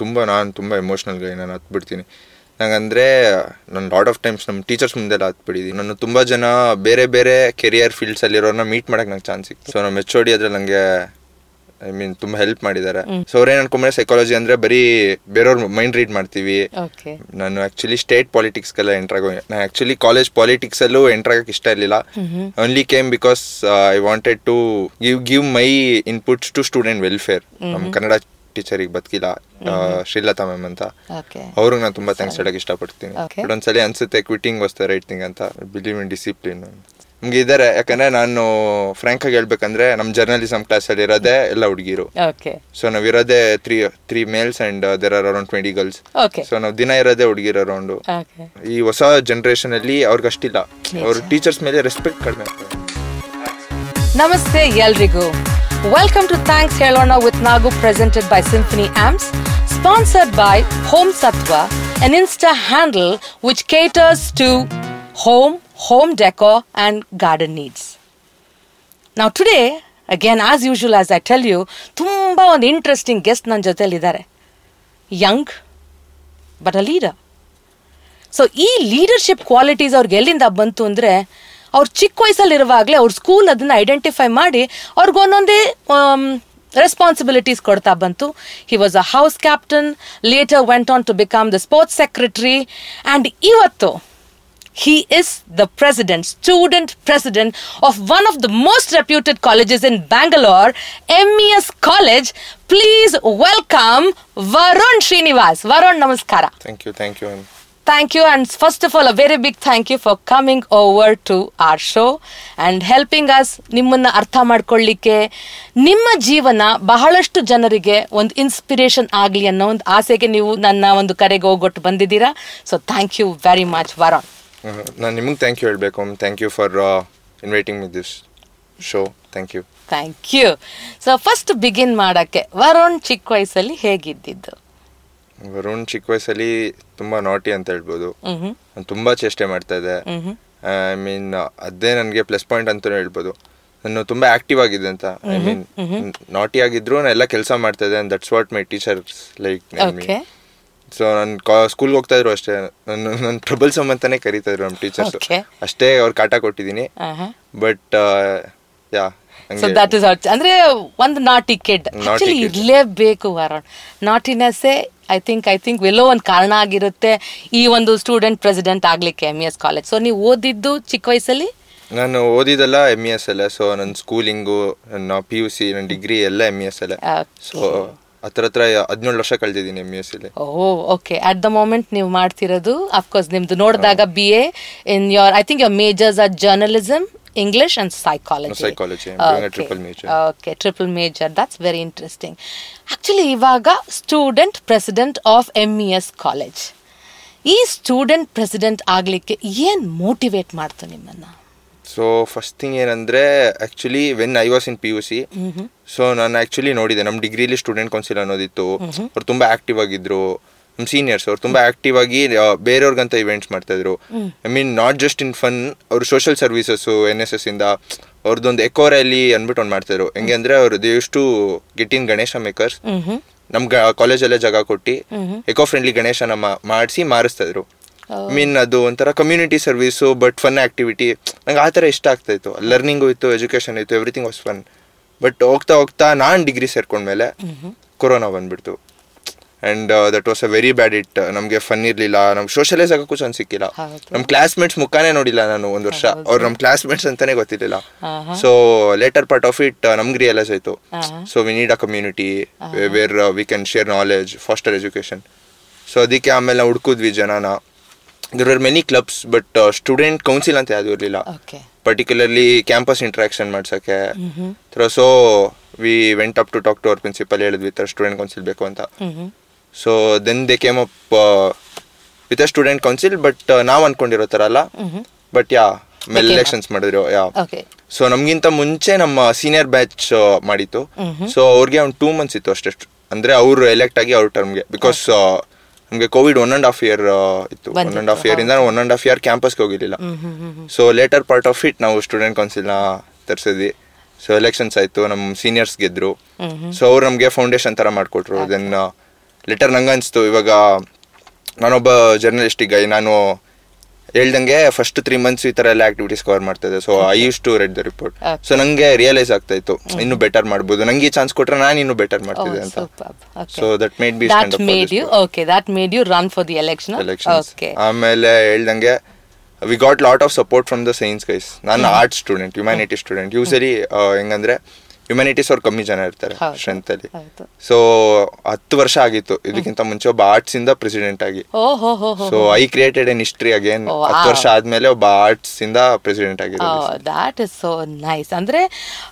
ನಾನು ತುಂಬ ಎಮೋಷ್ನಲ್ ಗೈ, ನಾನು ಹತ್ಬಿಡ್ತೀನಿ. ನಂಗಂದರೆ ನಾನು ಲಾಟ್ ಆಫ್ ಟೈಮ್ಸ್ ನಮ್ಮ ಟೀಚರ್ಸ್ ಮುಂದೆಲ್ಲ ಹತ್ಬಿಟ್ಟಿದ್ದೀನಿ. ನಾನು ತುಂಬ ಜನ ಬೇರೆ ಬೇರೆ ಕೆರಿಯರ್ ಫೀಲ್ಡ್ಸಲ್ಲಿರೋರನ್ನ ಮೀಟ್ ಮಾಡೋಕ್ಕೆ ನಂಗೆ ಚಾನ್ಸ್ ಸಿಕ್ತು. ಸೊ ನಮ್ಮ HOD ಅದ್ರಲ್ಲಿ ನನಗೆ ತುಂಬ ಹೆಲ್ಪ್ ಮಾಡಿದ್ದಾರೆ. ಸೊ ಅವ್ರೇನು ಅನ್ಕೊಂಡ್ರೆ ಸೈಕಾಲಜಿ ಅಂದರೆ ಬರೀ ಬೇರೆಯವ್ರ ಮೈಂಡ್ ರೀಡ್ ಮಾಡ್ತೀವಿ. ನಾನು ಆ್ಯಕ್ಚುಲಿ ಸ್ಟೇಟ್ ಪಾಲಿಟಿಕ್ಸ್ಗೆಲ್ಲ ನಾನು ಆ್ಯಕ್ಚುಲಿ ಕಾಲೇಜ್ ಪಾಲಿಟಿಕ್ಸಲ್ಲೂ ಎಂಟ್ರಾಗಕ್ಕೆ ಇಷ್ಟ ಇರಲಿಲ್ಲ. Only came because I wanted to give my inputs to student welfare. ನಮ್ಮ ಕನ್ನಡ ಟೀಚರಿಗೆ ಬದುಕಿಲ್ಲ, ಶ್ರೀಲತಾ ಮ್ಯಾಮ್ ಅಂತ, ಅವ್ರಿಗೆ ನಾನು ತುಂಬ ಥ್ಯಾಂಕ್ಸ್ ಹೇಳಕ್ಕೆ ಇಷ್ಟಪಡ್ತೀನಿ. ಬಟ್ ಒಂದ್ಸಲಿ ಅನ್ಸುತ್ತೆ quitting was the right thing ಅಂತ. ಬಿಲೀವ್ ಇನ್ ಡಿಸಿಪ್ಲಿನ್ ನಮ್ಗೆ ಇದ್ದಾರೆ. ಯಾಕಂದ್ರೆ ನಾನು ಫ್ರಾಂಕ್ ಆಗಿ ಹೇಳ್ಬೇಕಂದ್ರೆ ನಮ್ಮ ಜರ್ನಲಿಸಮ್ ಕ್ಲಾಸಲ್ಲಿ ಇರೋದೇ ಎಲ್ಲ ಹುಡುಗಿರು. ಸೊ ನಾವಿರೋದೇ three males and there are around 20 girls. So ನಾವು ದಿನ ಇರೋದೇ ಹುಡುಗಿರು ಅರೌಂಡ್. ಈ ಹೊಸ ಜನರೇಷನ್ ಅಲ್ಲಿ ಅವ್ರಿಗೆ ಅಷ್ಟಿಲ್ಲ, ಅವ್ರ ಟೀಚರ್ಸ್ ಮೇಲೆ ರೆಸ್ಪೆಕ್ಟ್ ಕಡಿಮೆ. ನಮಸ್ತೆ ಎಲ್ರಿಗೂ. Welcome to Thanks Helona with Nagu, presented by Symphony Amps, sponsored by Home Sattva, an Insta handle which caters to home decor and garden needs. Now today, again as usual as I tell you, ತುಂಬಾ ಒಂದು interesting guest ನನ್ನ ಜೊತೆಲಿ ಇದ್ದಾರೆ. Young but a leader. So ಈ leadership qualities ಅವ್ರಿಗೆ ಎಲ್ಲಿಂದ ಬಂತು ಅಂದರೆ, ಅವ್ರು ಚಿಕ್ಕ ವಯಸ್ಸಲ್ಲಿರುವಾಗಲೇ ಅವ್ರ ಸ್ಕೂಲ್ ಅದನ್ನು ಐಡೆಂಟಿಫೈ ಮಾಡಿ ಅವ್ರಿಗೊಂದೊಂದೇ ರೆಸ್ಪಾನ್ಸಿಬಿಲಿಟೀಸ್ ಕೊಡ್ತಾ ಬಂತು. He was a house captain, later went on to become the sports secretary, and ಇವತ್ತು he is the student president of one of the most reputed colleges in Bangalore, MES College. Please welcome Varun Srinivas. Varun, namaskara. Thank you. Thank you, and first of all a very big thank you for coming over to our show and helping us ನಿಮ್ಮನ್ನ ಅರ್ಥ ಮಾಡ್ಕೊಳ್ಳಿಕ್ಕೆ, ನಿಮ್ಮ ಜೀವನ ಬಹಳಷ್ಟು ಜನರಿಗೆ ಒಂದು inspiration ಆಗಲಿ ಅನ್ನೋ ಒಂದು ಆಸೆಗೆ ನೀವು ನನ್ನ ಒಂದು ಕರೆಗೆ ಹೋಗೊಟ್ಟು ಬಂದಿದ್ದೀರಾ. So thank you very much Varun. ನಾನು ನಿಮಗೆ ಥ್ಯಾಂಕ್ ಯು ಹೇಳಬೇಕು. Thank you for inviting me this show. Thank you. So first begin ಮಾಡೋಕ್ಕೆ, ವರುಣ್ ಚಿಕ್ಕ ವಯಸ್ಸಲ್ಲಿ ಹೇಗಿದ್ದಿದ್ದು? ವರುಣ್ ಚಿಕ್ಕ ವಯಸ್ಸಲ್ಲಿ ತುಂಬಾ ನಾಟಿ ಅಂತ ಹೇಳ್ಬೋದು. ನಾನು ತುಂಬಾ ಚೇಷ್ಟೆ ಮಾಡ್ತಾ ಇದ್ದೆ. ಐ ಮೀನ್ ಅದೇ ನನಗೆ ಪ್ಲಸ್ ಪಾಯಿಂಟ್ ಅಂತ ಹೇಳ್ಬೋದು. ನಾನು ತುಂಬಾ ಆಕ್ಟಿವ್ ಆಗಿದ್ದೆ ಅಂತ. ಐ ಮೀನ್ ನಾಟಿ ಆಗಿದ್ರು ನಾನು ಎಲ್ಲ ಕೆಲಸ ಮಾಡ್ತಾ ಇದ್ದೆ. That's what my teachers like me. So ನಾನು ಸ್ಕೂಲ್ಗೆ ಹೋಗ್ತಾ ಇದ್ರು ಅಷ್ಟೇ, ನನ್ನ ಟ್ರಬಲ್ ಸಮ್ ಅಂತಾನೆ ಕರೀತಾ ಇದ್ರು ನಮ್ಮ ಟೀಚರ್ಸ್. ಅಷ್ಟೇ ಅವ್ರು ಕಾಟ ಕೊಟ್ಟಿದ್ದೀನಿ. But yeah, so that is ಅಂದ್ರೆ ಒಂದು ನಾಟಿ ಕಿಡ್ ಆಕ್ಚುಲಿ ಇರ್ಲೇಬೇಕು ವರುಣ್. ನಾಟಿನೆಸ್ಸೇ ಐ ಥಿಂಕ್ ಎಲ್ಲೋ ಒಂದು ಕಾರಣ ಆಗಿರುತ್ತೆ ಈ ಒಂದು ಸ್ಟೂಡೆಂಟ್ ಪ್ರೆಸಿಡೆಂಟ್ ಆಗ್ಲಿಕ್ಕೆ MES ಕಾಲೇಜ್. ಸೊ ನೀವು ಓದಿದ್ದು ಚಿಕ್ಕ ವಯಸ್ಸಲ್ಲಿ? ನಾನು ಓದಿದ್ದೆಲ್ಲ MES ಅಲ್ಲೇ. ಸೊ ನನ್ನ ಸ್ಕೂಲಿಂಗು, ನನ್ನ PUC, ನನ್ನ ಡಿಗ್ರಿ ಎಲ್ಲ MES ಅಲ್ಲೇ. ಸೊ ಹತ್ರ 17 ವರ್ಷ ಕಳೆದಿದ್ದೀನಿ MES ಅಲ್ಲಿ. ಓಕೆ. ಅಟ್ ದ ಮೊಮೆಂಟ್ ನೀವು ಮಾಡ್ತಿರೋದು ಅಫ್ಕೋರ್ಸ್ ನಿಮ್ದು ನೋಡಿದಾಗ BA in your, I think your majors are journalism, English and psychology. I'm doing a triple major. Okay, triple major. That's very interesting. Actually, ಇವಾಗ student president of MES college. ಈ student president ಆಗ್ಲಿಕ್ಕೆ ಏನ್ motivate ಮಾಡ್ತು ನಿಮ್ಮನ್ನ? So first thing ಏನಂದ್ರೆ, actually when I was in PUC, so ನಾನು actually ನೋಡಿದೆ ನಮ್ಮ ಡಿಗ್ರಿಲಿ ಸ್ಟೂಡೆಂಟ್ ಕೌನ್ಸಿಲ್ ಅನ್ನೋದಿತ್ತು. ಅವ್ರು ತುಂಬಾ ಆಕ್ಟಿವ್ ಆಗಿದ್ರು. ನಮ್ಮ ಸೀನಿಯರ್ಸ್ ಅವ್ರು ತುಂಬಾ ಆಕ್ಟಿವ್ ಆಗಿ ಬೇರೆಯವ್ರಿಗಂತ ಇವೆಂಟ್ಸ್ ಮಾಡ್ತಾ ಇದ್ರು. I mean not just in fun, ಅವರು ಸೋಷಿಯಲ್ ಸರ್ವಿಸಸ್, NSS ಇಂದ ಅವ್ರದ್ದೊಂದು ಎಕೋ ರ್ಯಾಲಿ ಅಂದ್ಬಿಟ್ಟು ಒಂದು ಮಾಡ್ತಾ ಇದ್ರು. ಹೆಂಗೆ ಅಂದ್ರೆ ಅವರು they use to get in Ganesha makers. ನಮ್ಗೆ ಕಾಲೇಜಲ್ಲೇ ಜಾಗ ಕೊಟ್ಟು ಎಕೋ ಫ್ರೆಂಡ್ಲಿ ಗಣೇಶನ ಮಾಡಿಸಿ ಮಾರಿಸ್ತಾ ಇದ್ರು. ಐ ಮೀನ್ ಅದು ಒಂಥರ community service, but fun activity. ನಂಗೆ ಆ ಥರ ಇಷ್ಟ ಆಗ್ತಾ ಇತ್ತು. ಲರ್ನಿಂಗು ಇತ್ತು, ಎಜುಕೇಶನ್ ಇತ್ತು, ಎವ್ರಿಥಿಂಗ್ ವಾಸ್ ಫನ್. ಬಟ್ ಹೋಗ್ತಾ ನಾನು ಡಿಗ್ರಿ ಸೇರ್ಕೊಂಡ್ಮೇಲೆ ಕೊರೋನಾ ಬಂದ್ಬಿಡ್ತು. And that was a very bad it. ನಮಗೆ ಫನ್ ಇರಲಿಲ್ಲ, ನಮ್ಗೆ ಸೋಷಲೈಸ್ ಆಗೋಕ್ಕೂ ಚಾನ್ಸ್ ಸಿಕ್ಕಿಲ್ಲ. ನಮ್ಮ ಕ್ಲಾಸ್ಮೇಟ್ಸ್ ಮುಖಾನೇ ನೋಡಿಲ್ಲ ನಾನು ಒಂದು ವರ್ಷ. ಅವ್ರು ನಮ್ಮ ಕ್ಲಾಸ್ಮೇಟ್ಸ್ ಅಂತಾನೆ ಗೊತ್ತಿರಲಿಲ್ಲ. So later part of it ನಮ್ಗೆ ರಿಯಲೈಸ್ ಆಯಿತು. So we need a community where we can share knowledge, foster education. So ಅದಕ್ಕೆ ಆಮೇಲೆ ನಾವು ಹುಡ್ಕಿದ್ವಿ ಜನನ. There are many clubs, but student council ಅಂತ ಯಾವುದು ಇರಲಿಲ್ಲ. ಪರ್ಟಿಕ್ಯುಲರ್ಲಿ ಕ್ಯಾಂಪಸ್ ಇಂಟ್ರಾಕ್ಷನ್ ಮಾಡ್ಸೋಕ್ಕೆ. So we went up to talk to our principal. ಹೇಳಿದ್ವಿ ಥರ ಸ್ಟೂಡೆಂಟ್ ಕೌನ್ಸಿಲ್ ಬೇಕು ಅಂತ. So then they came up with a student council, but ನಾವು ಅನ್ಕೊಂಡಿರೋ ಥರ ಅಲ್ಲ. ಬಟ್ ಮೇಲೆ ಎಲೆಕ್ಷನ್ಸ್ ಮಾಡಿದ್ರು. ಸೊ ನಮ್ಗಿಂತ ಮುಂಚೆ ನಮ್ಮ ಸೀನಿಯರ್ ಬ್ಯಾಚ್ ಮಾಡಿತ್ತು. ಸೊ ಅವ್ರಿಗೆ ಒಂದು 2 months ಇತ್ತು ಅಷ್ಟೇ. ಅಂದ್ರೆ ಅವ್ರು ಎಲೆಕ್ಟ್ ಆಗಿ ಅವ್ರ ಟರ್ಮ್ಗೆ. ಬಿಕಾಸ್ ನಮಗೆ ಕೋವಿಡ್ 1.5 year ಇತ್ತು. 1.5 year ಇಂದ 1.5 year ಕ್ಯಾಂಪಸ್ಗೆ ಹೋಗಿರ್ಲಿಲ್ಲ. So later part of it ನಾವು ಸ್ಟೂಡೆಂಟ್ ಕೌನ್ಸಿಲ್ನ ತರಿಸಿದ್ವಿ. ಸೊ ಎಲೆಕ್ಷನ್ಸ್ ಆಯ್ತು, ನಮ್ಮ ಸೀನಿಯರ್ಸ್ ಗೆದ್ರು. ಸೊ ಅವ್ರು ನಮಗೆ ಫೌಂಡೇಶನ್ ತರ ಮಾಡ್ಕೊಟ್ರು. ದೆನ್ ಲೆಟರ್ ನಂಗೆ ಅನಿಸ್ತು, ಇವಾಗ ನಾನೊಬ್ಬ ಜರ್ನಲಿಸ್ಟಿಗೆ ನಾನು ಹೇಳ್ದಂಗೆ ಫಸ್ಟ್ 3 months ಈ ಥರ ಎಲ್ಲ ಆಕ್ಟಿವಿಟೀಸ್ ಕವರ್ ಮಾಡ್ತಿದ್ದೆ. So I use to read the report. So ನಂಗೆ ರಿಯಲೈಸ್ ಆಗ್ತಾ ಇತ್ತು ಇನ್ನೂ ಬೆಟರ್ ಮಾಡ್ಬೋದು, ನಂಗೆ ಚಾನ್ಸ್ ಕೊಟ್ರೆ ನಾನು ಇನ್ನೂ ಬೆಟರ್ ಮಾಡ್ತಿದ್ದೆ ಅಂತ. So that made be that made you run for the election. Okay. ಆಮೇಲೆ ಹೇಳ್ದಂಗೆ we got lot of support from the science guys. ನಾನು arts student, humanity student. Usually ಹೆಂಗಂದ್ರೆ ಹ್ಯುಮ್ಯಾನಿಟೀಸ್ ಅವ್ರು ಕಮ್ಮಿ ಜನ ಇರ್ತಾರೆ ಸ್ಟ್ರೆಂತ್ ಅಲ್ಲಿ. ಸೊ 10 ವರ್ಷ ಆಗಿತ್ತು ಇದಕ್ಕಿಂತ ಮುಂಚೆ ಒಬ್ಬ ಆರ್ಟ್ಸ್ ಇಂದ ಪ್ರೆಸಿಡೆಂಟ್ ಆಗಿ. So I created an history again. 10 ವರ್ಷ ಆದ್ಮೇಲೆ ಒಬ್ಬ ಆರ್ಟ್ಸ್ ಇಂದ ಪ್ರೆಸಿಡೆಂಟ್ ಆಗಿರೋದು. That is so nice. ಅಂದ್ರೆ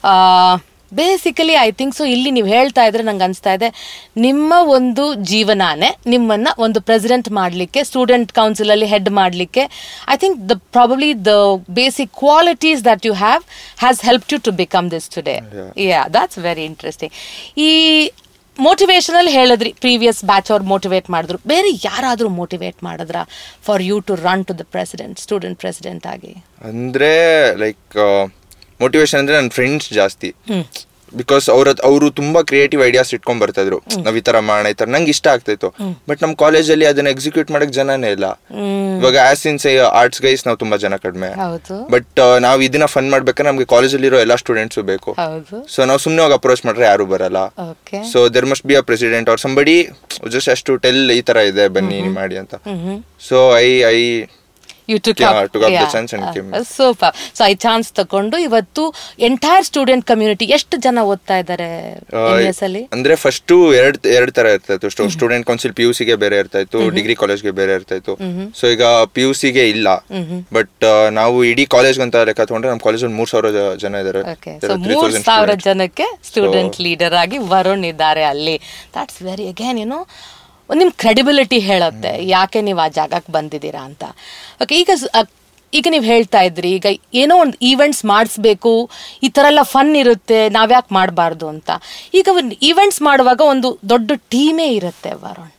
ಬೇಸಿಕಲಿ ಐ ಥಿಂಕ್ ಸೊ ಇಲ್ಲಿ ನೀವು ಹೇಳ್ತಾ ಇದ್ರೆ ನಂಗೆ ಅನಿಸ್ತಾ ಇದೆ ನಿಮ್ಮ ಒಂದು ಜೀವನಾನೇ ನಿಮ್ಮನ್ನ ಒಂದು ಪ್ರೆಸಿಡೆಂಟ್ ಮಾಡಲಿಕ್ಕೆ, ಸ್ಟೂಡೆಂಟ್ ಕೌನ್ಸಿಲ್ ಅಲ್ಲಿ ಹೆಡ್ ಮಾಡಲಿಕ್ಕೆ, I think probably the basic qualities that you have has helped you to become this today. Yeah, that's very interesting. ಈ ಮೋಟಿವೇಶನಲ್ ಹೇಳಿದ್ರಿ, ಪ್ರೀವಿಯಸ್ ಬ್ಯಾಚ್ ಅವ್ರು ಮೋಟಿವೇಟ್ ಮಾಡಿದ್ರು, ಬೇರೆ ಯಾರಾದರೂ ಮೋಟಿವೇಟ್ ಮಾಡಿದ್ರ for you to run to the president, student president ಆಗಿ? ಅಂದ್ರೆ like motivation ಅಂದ್ರೆ ನನ್ನ ಫ್ರೆಂಡ್ಸ್ ಜಾಸ್ತಿ, ಬಿಕಾಸ್ ಅವರು ತುಂಬಾ ಕ್ರಿಯೇಟಿವ್ ಐಡಿಯಾಸ್ ಇಟ್ಕೊಂಡ್ ಬರ್ತಾ ಇದ್ರು. ನಾವ್ ಈ ತರ ಮಾಡೋಣ, ಈ ತರ ನಂಗೆ ಇಷ್ಟ ಆಗ್ತಾ ಇತ್ತು. ಬಟ್ ನಮ್ ಕಾಲೇಜಲ್ಲಿ ಅದನ್ನ ಎಕ್ಸಿಕ್ಯೂಟ್ ಮಾಡಕ್ ಜನನೇ ಇಲ್ಲ. ಇವಾಗ ಆಸ್ ಇನ್ ಆರ್ಟ್ಸ್ ಗೈಸ್ ನಾವು ತುಂಬಾ ಜನ ಕಡಿಮೆ. ಬಟ್ ನಾವ್ ಇದನ್ನ ಫನ್ ಮಾಡ್ಬೇಕಾದ್ರೆ ನಮ್ಗೆ ಕಾಲೇಜಲ್ಲಿ ಇರೋ ಎಲ್ಲಾ ಸ್ಟೂಡೆಂಟ್ಸ್ ಬೇಕು. ಸೊ ನಾವು ಸುಮ್ನೆ ಹೋಗಿ ಅಪ್ರೋಚ್ ಮಾಡ್ರೆ ಯಾರು ಬರಲ್ಲ. So there must be a president or somebody just ಅಷ್ಟು ಟೆಲ್ ಈ ತರ ಇದೆ ಬನ್ನಿ ಮಾಡಿ ಅಂತ. So I You took up the chance and came. Super. So I chance ತಗೊಂಡು ಇವತ್ತು ಎಂಟೈರ್ ಸ್ಟೂಡೆಂಟ್ ಕಮ್ಯುನಿಟಿ ಎಷ್ಟು ಜನ ಓದ್ತಾ ಇದ್ದಾರೆ MS ಅಲ್ಲಿ? ಅಂದ್ರೆ ಫಸ್ಟ್ ಎರಡು ತರ ಇರ್ತಾ ಇತ್ತು. ಸ್ಟೂಡೆಂಟ್ ಕೌನ್ಸಿಲ್ PUC ಗೆ ಬೇರೆ ಇರ್ತಾ ಇತ್ತು, ಡಿಗ್ರಿ ಕಾಲೇಜ್ ಗೆ ಬೇರೆ ಇರ್ತಾ ಇತ್ತು. ಸೊ ಈಗ PUC ಗೆ ಇಲ್ಲ, ಬಟ್ ನಾವು ಇಡೀ ಕಾಲೇಜ್ ಅಂತ ಲೆಕ್ಕ ತಗೊಂಡ್ರೆ ನಮ್ಮ ಕಾಲೇಜ್ 3,000 ಜನ ಇದ್ದಾರೆ. 3,000 ಜನಕ್ಕೆ ಸ್ಟೂಡೆಂಟ್ ಲೀಡರ್ ಆಗಿ ವರುಣ್ ಇದ್ದಾರೆ ಅಲ್ಲಿ. ದಟ್ಸ್ ವೆರಿ ಅಗೇನ್ ನಿಮ್ಮ ಕ್ರೆಡಿಬಿಲಿಟಿ ಹೇಳುತ್ತೆ ಯಾಕೆ ನೀವು ಆ ಜಾಗಕ್ಕೆ ಬಂದಿದ್ದೀರಾ ಅಂತ. ಓಕೆ, ಈಗ ನೀವು ಹೇಳ್ತಾ ಇದ್ರಿ, ಈಗ ಏನೋ ಒಂದು ಈವೆಂಟ್ಸ್ ಮಾಡಿಸ್ಬೇಕು, ಈ ಥರ ಎಲ್ಲ ಫನ್ ಇರುತ್ತೆ, ನಾವ್ಯಾಕೆ ಮಾಡಬಾರ್ದು ಅಂತ. ಈಗ ಒಂದು ಈವೆಂಟ್ಸ್ ಮಾಡುವಾಗ ಒಂದು ದೊಡ್ಡ ಟೀಮೇ ಇರುತ್ತೆ ವರುಣ್.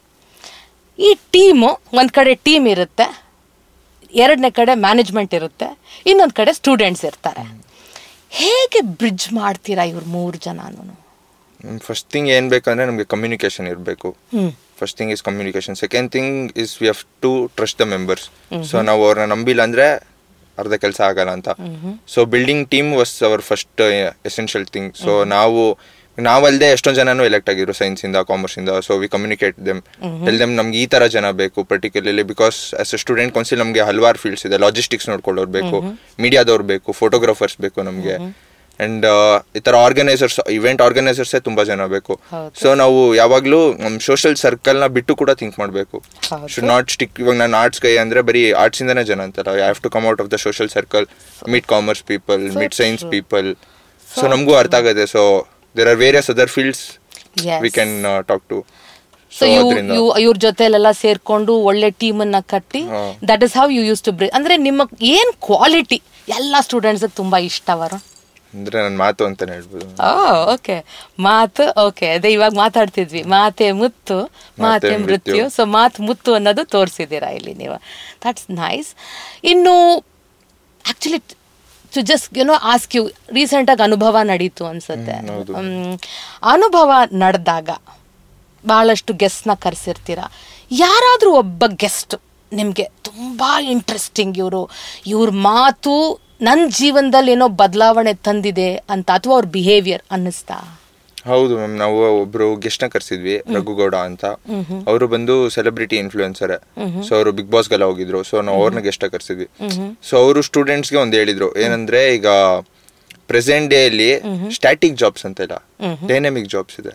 ಈ ಟೀಮು ಒಂದು ಕಡೆ ಟೀಮ್ ಇರುತ್ತೆ, ಎರಡನೇ ಕಡೆ ಮ್ಯಾನೇಜ್ಮೆಂಟ್ ಇರುತ್ತೆ, ಇನ್ನೊಂದು ಕಡೆ ಸ್ಟೂಡೆಂಟ್ಸ್ ಇರ್ತಾರೆ. ಹೇಗೆ ಬ್ರಿಡ್ಜ್ ಮಾಡ್ತೀರಾ ಇವ್ರು 3 ಜನನೂ? ಫಸ್ಟ್ ಥಿಂಗ್ ಏನ್ ಬೇಕಂದ್ರೆ ನಮ್ಗೆ ಕಮ್ಯುನಿಕೇಶನ್ ಇರಬೇಕು. First thing is communication. Second thing is we have to trust the members. So ನಾವು ಅವ್ರನ್ನ ನಂಬಿಲ್ಲ ಅಂದ್ರೆ ಅರ್ಧ ಕೆಲಸ ಆಗಲ್ಲ ಅಂತ. So building team was our first essential thing. So ನಾವಲ್ಲದೆ ಎಷ್ಟೊಂದು ಜನನು ಎಲೆಕ್ಟ್ ಆಗಿದ್ರು ಸೈನ್ಸ್ ಇಂದ, ಕಾಮರ್ಸ್ ಇಂದ. So we communicate them, tell them ನಮ್ಗೆ ಈ ತರ ಜನ ಬೇಕು particularly, because as a student council ನಮ್ಗೆ ಹಲವಾರು ಫೀಲ್ಡ್ಸ್ ಇದೆ. ಲಾಜಿಸ್ಟಿಕ್ಸ್ ನೋಡ್ಕೊಳ್ಳೋರು ಬೇಕು, ಮೀಡಿಯಾದವ್ರು ಬೇಕು, ಫೋಟೋಗ್ರಾಫರ್ಸ್ ಬೇಕು ನಮ್ಗೆ, ಅಂಡ್ ಈ ತರ ಆರ್ಗನೈಸರ್ಸ್, ಇವೆಂಟ್ ಆರ್ಗನೈಸರ್ಸೇ ತುಂಬಾ ಜನ ಬೇಕು. ಸೊ ನಾವು ಯಾವಾಗ್ಲೂ ನಮ್ ಸೋಷಿಯಲ್ ಸರ್ಕಲ್ ನ ಬಿಟ್ಟು ಕೂಡ ಥಿಂಕ್ ಮಾಡ್ಬೇಕು. Should not stick. ಇವಾಗ ನಾನು ಆರ್ಟ್ಸ್ ಗೈ ಅಂದ್ರೆ ಬರೀ ಆರ್ಟ್ಸ್ ಇಂದಾನೆ ಜನ ಅಂತಲ್ಲ, I have to come out of the social circle, meet commerce people, meet science people. So ನಮಗೂ ಅರ್ಥ ಆಗುತ್ತೆ. So there are various other fields we can talk to. So ಇವ್ರ ಜೊತೆಲೆಲ್ಲ ಸೇರ್ಕೊಂಡು ಒಳ್ಳೆ ಟೀಮ್ ಅನ್ನ ಕಟ್ಟಿ, that is how you use to break. ಅಂದ್ರೆ ನಿಮ್ಮ ಏನ್ ಕ್ವಾಲಿಟಿ ಎಲ್ಲಾ ಸ್ಟೂಡೆಂಟ್ಸ್ ತುಂಬಾ ಇಷ್ಟ ವರುಣ್? ಅಂದ್ರೆ ನನ್ನ ಮಾತು ಅಂತಾನೆ ಹೇಳ್ಬೋದು. ಓಕೆ, ಮಾತು. ಓಕೆ, ಅದೇ ಇವಾಗ ಮಾತಾಡ್ತಿದ್ವಿ, ಮಾತೆ ಮುತ್ತು ಮಾತೆ ಮೃತ್ಯು. ಸೊ ಮಾತು ಮುತ್ತು ಅನ್ನೋದು ತೋರಿಸಿದ್ದೀರಾ ಇಲ್ಲಿ ನೀವು. That's nice. ಇನ್ನು actually to just ask you, ರೀಸೆಂಟಾಗಿ ಅನುಭವ ನಡೀತು ಅನ್ಸುತ್ತೆ. ಅನುಭವ ನಡೆದಾಗ ಬಹಳಷ್ಟು ಗೆಸ್ಟ್ನ ಕರೆಸಿರ್ತೀರ. ಯಾರಾದರೂ ಒಬ್ಬ ಗೆಸ್ಟ್ ನಿಮಗೆ ತುಂಬಾ ಇಂಟ್ರೆಸ್ಟಿಂಗ್, ಇವ್ರ ಮಾತು ನನ್ನ ಜೀವನದಲ್ಲಿ ಏನೋ ಬದಲಾವಣೆ ತಂದಿದೆ ಅಂತ, ಅಥವಾ ಅವ್ರ ಬಿಹೇವಿಯರ್ ಅನ್ನಿಸ್ತಾ? ಹೌದು ಮ್ಯಾಮ್, ನಾವು ಒಬ್ರು ಗೆಸ್ಟ್ ನ ಕರ್ಸಿದ್ವಿ, ರಘುಗೌಡ ಅಂತ. ಅವರು ಬಂದು ಸೆಲೆಬ್ರಿಟಿ ಇನ್ಫ್ಲೂಯೆನ್ಸರ್. ಸೊ ಅವರು ಬಿಗ್ ಬಾಸ್ ಗೆಲ್ಲ ಹೋಗಿದ್ರು. ಸೊ ನಾವು ಅವ್ರನ್ನ ಗೆಸ್ಟ್ ಕರ್ಸಿದ್ವಿ. ಸೊ ಅವರು ಸ್ಟೂಡೆಂಟ್ಸ್ಗೆ ಒಂದು ಹೇಳಿದ್ರು, ಏನಂದ್ರೆ ಈಗ ಪ್ರೆಸೆಂಟ್ ಡೇ ಅಲ್ಲಿ ಸ್ಟ್ಯಾಟಿಕ್ ಜಾಬ್ಸ್ ಅಂತ ಇಲ್ಲ, ಡೈನಾಮಿಕ್ ಜಾಬ್ಸ್ ಇದೆ.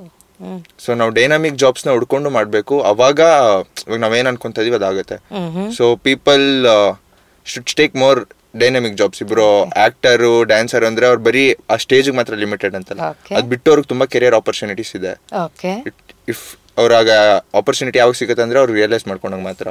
ಸೊ ನಾವು ಡೈನಾಮಿಕ್ ಜಾಬ್ಸ್ ನ ಹುಡ್ಕೊಂಡು ಮಾಡ್ಬೇಕು. ಅವಾಗ ಇವಾಗ ನಾವೇನ್ ಅನ್ಕೊಂತ ಇದೀವಿ ಅದಾಗುತ್ತೆ. So people should take more dynamic jobs. ಇಬ್ರು ಆಕ್ಟರ್, ಡ್ಯಾನ್ಸರ್ ಅಂದ್ರೆ ಅವ್ರು ಬರೀ ಆ ಸ್ಟೇಜ್ ಮಾತ್ರ ಲಿಮಿಟೆಡ್ ಅಂತಲ್ಲ, ಅದ್ ಬಿಟ್ಟು ಅವ್ರಿಗೆ ತುಂಬಾ ಕೆರಿಯರ್ ಆಪರ್ಚುನಿಟೀಸ್ ಇದೆ. ಇಫ್ ಅವ್ರಾಗ ಆಪರ್ಚುನಿಟಿ ಯಾವಾಗ ಸಿಗುತ್ತೆ ಅಂದ್ರೆ ಅವ್ರು ರಿಯಲೈಸ್ ಮಾಡ್ಕೊಂಡಾಗ ಮಾತ್ರ.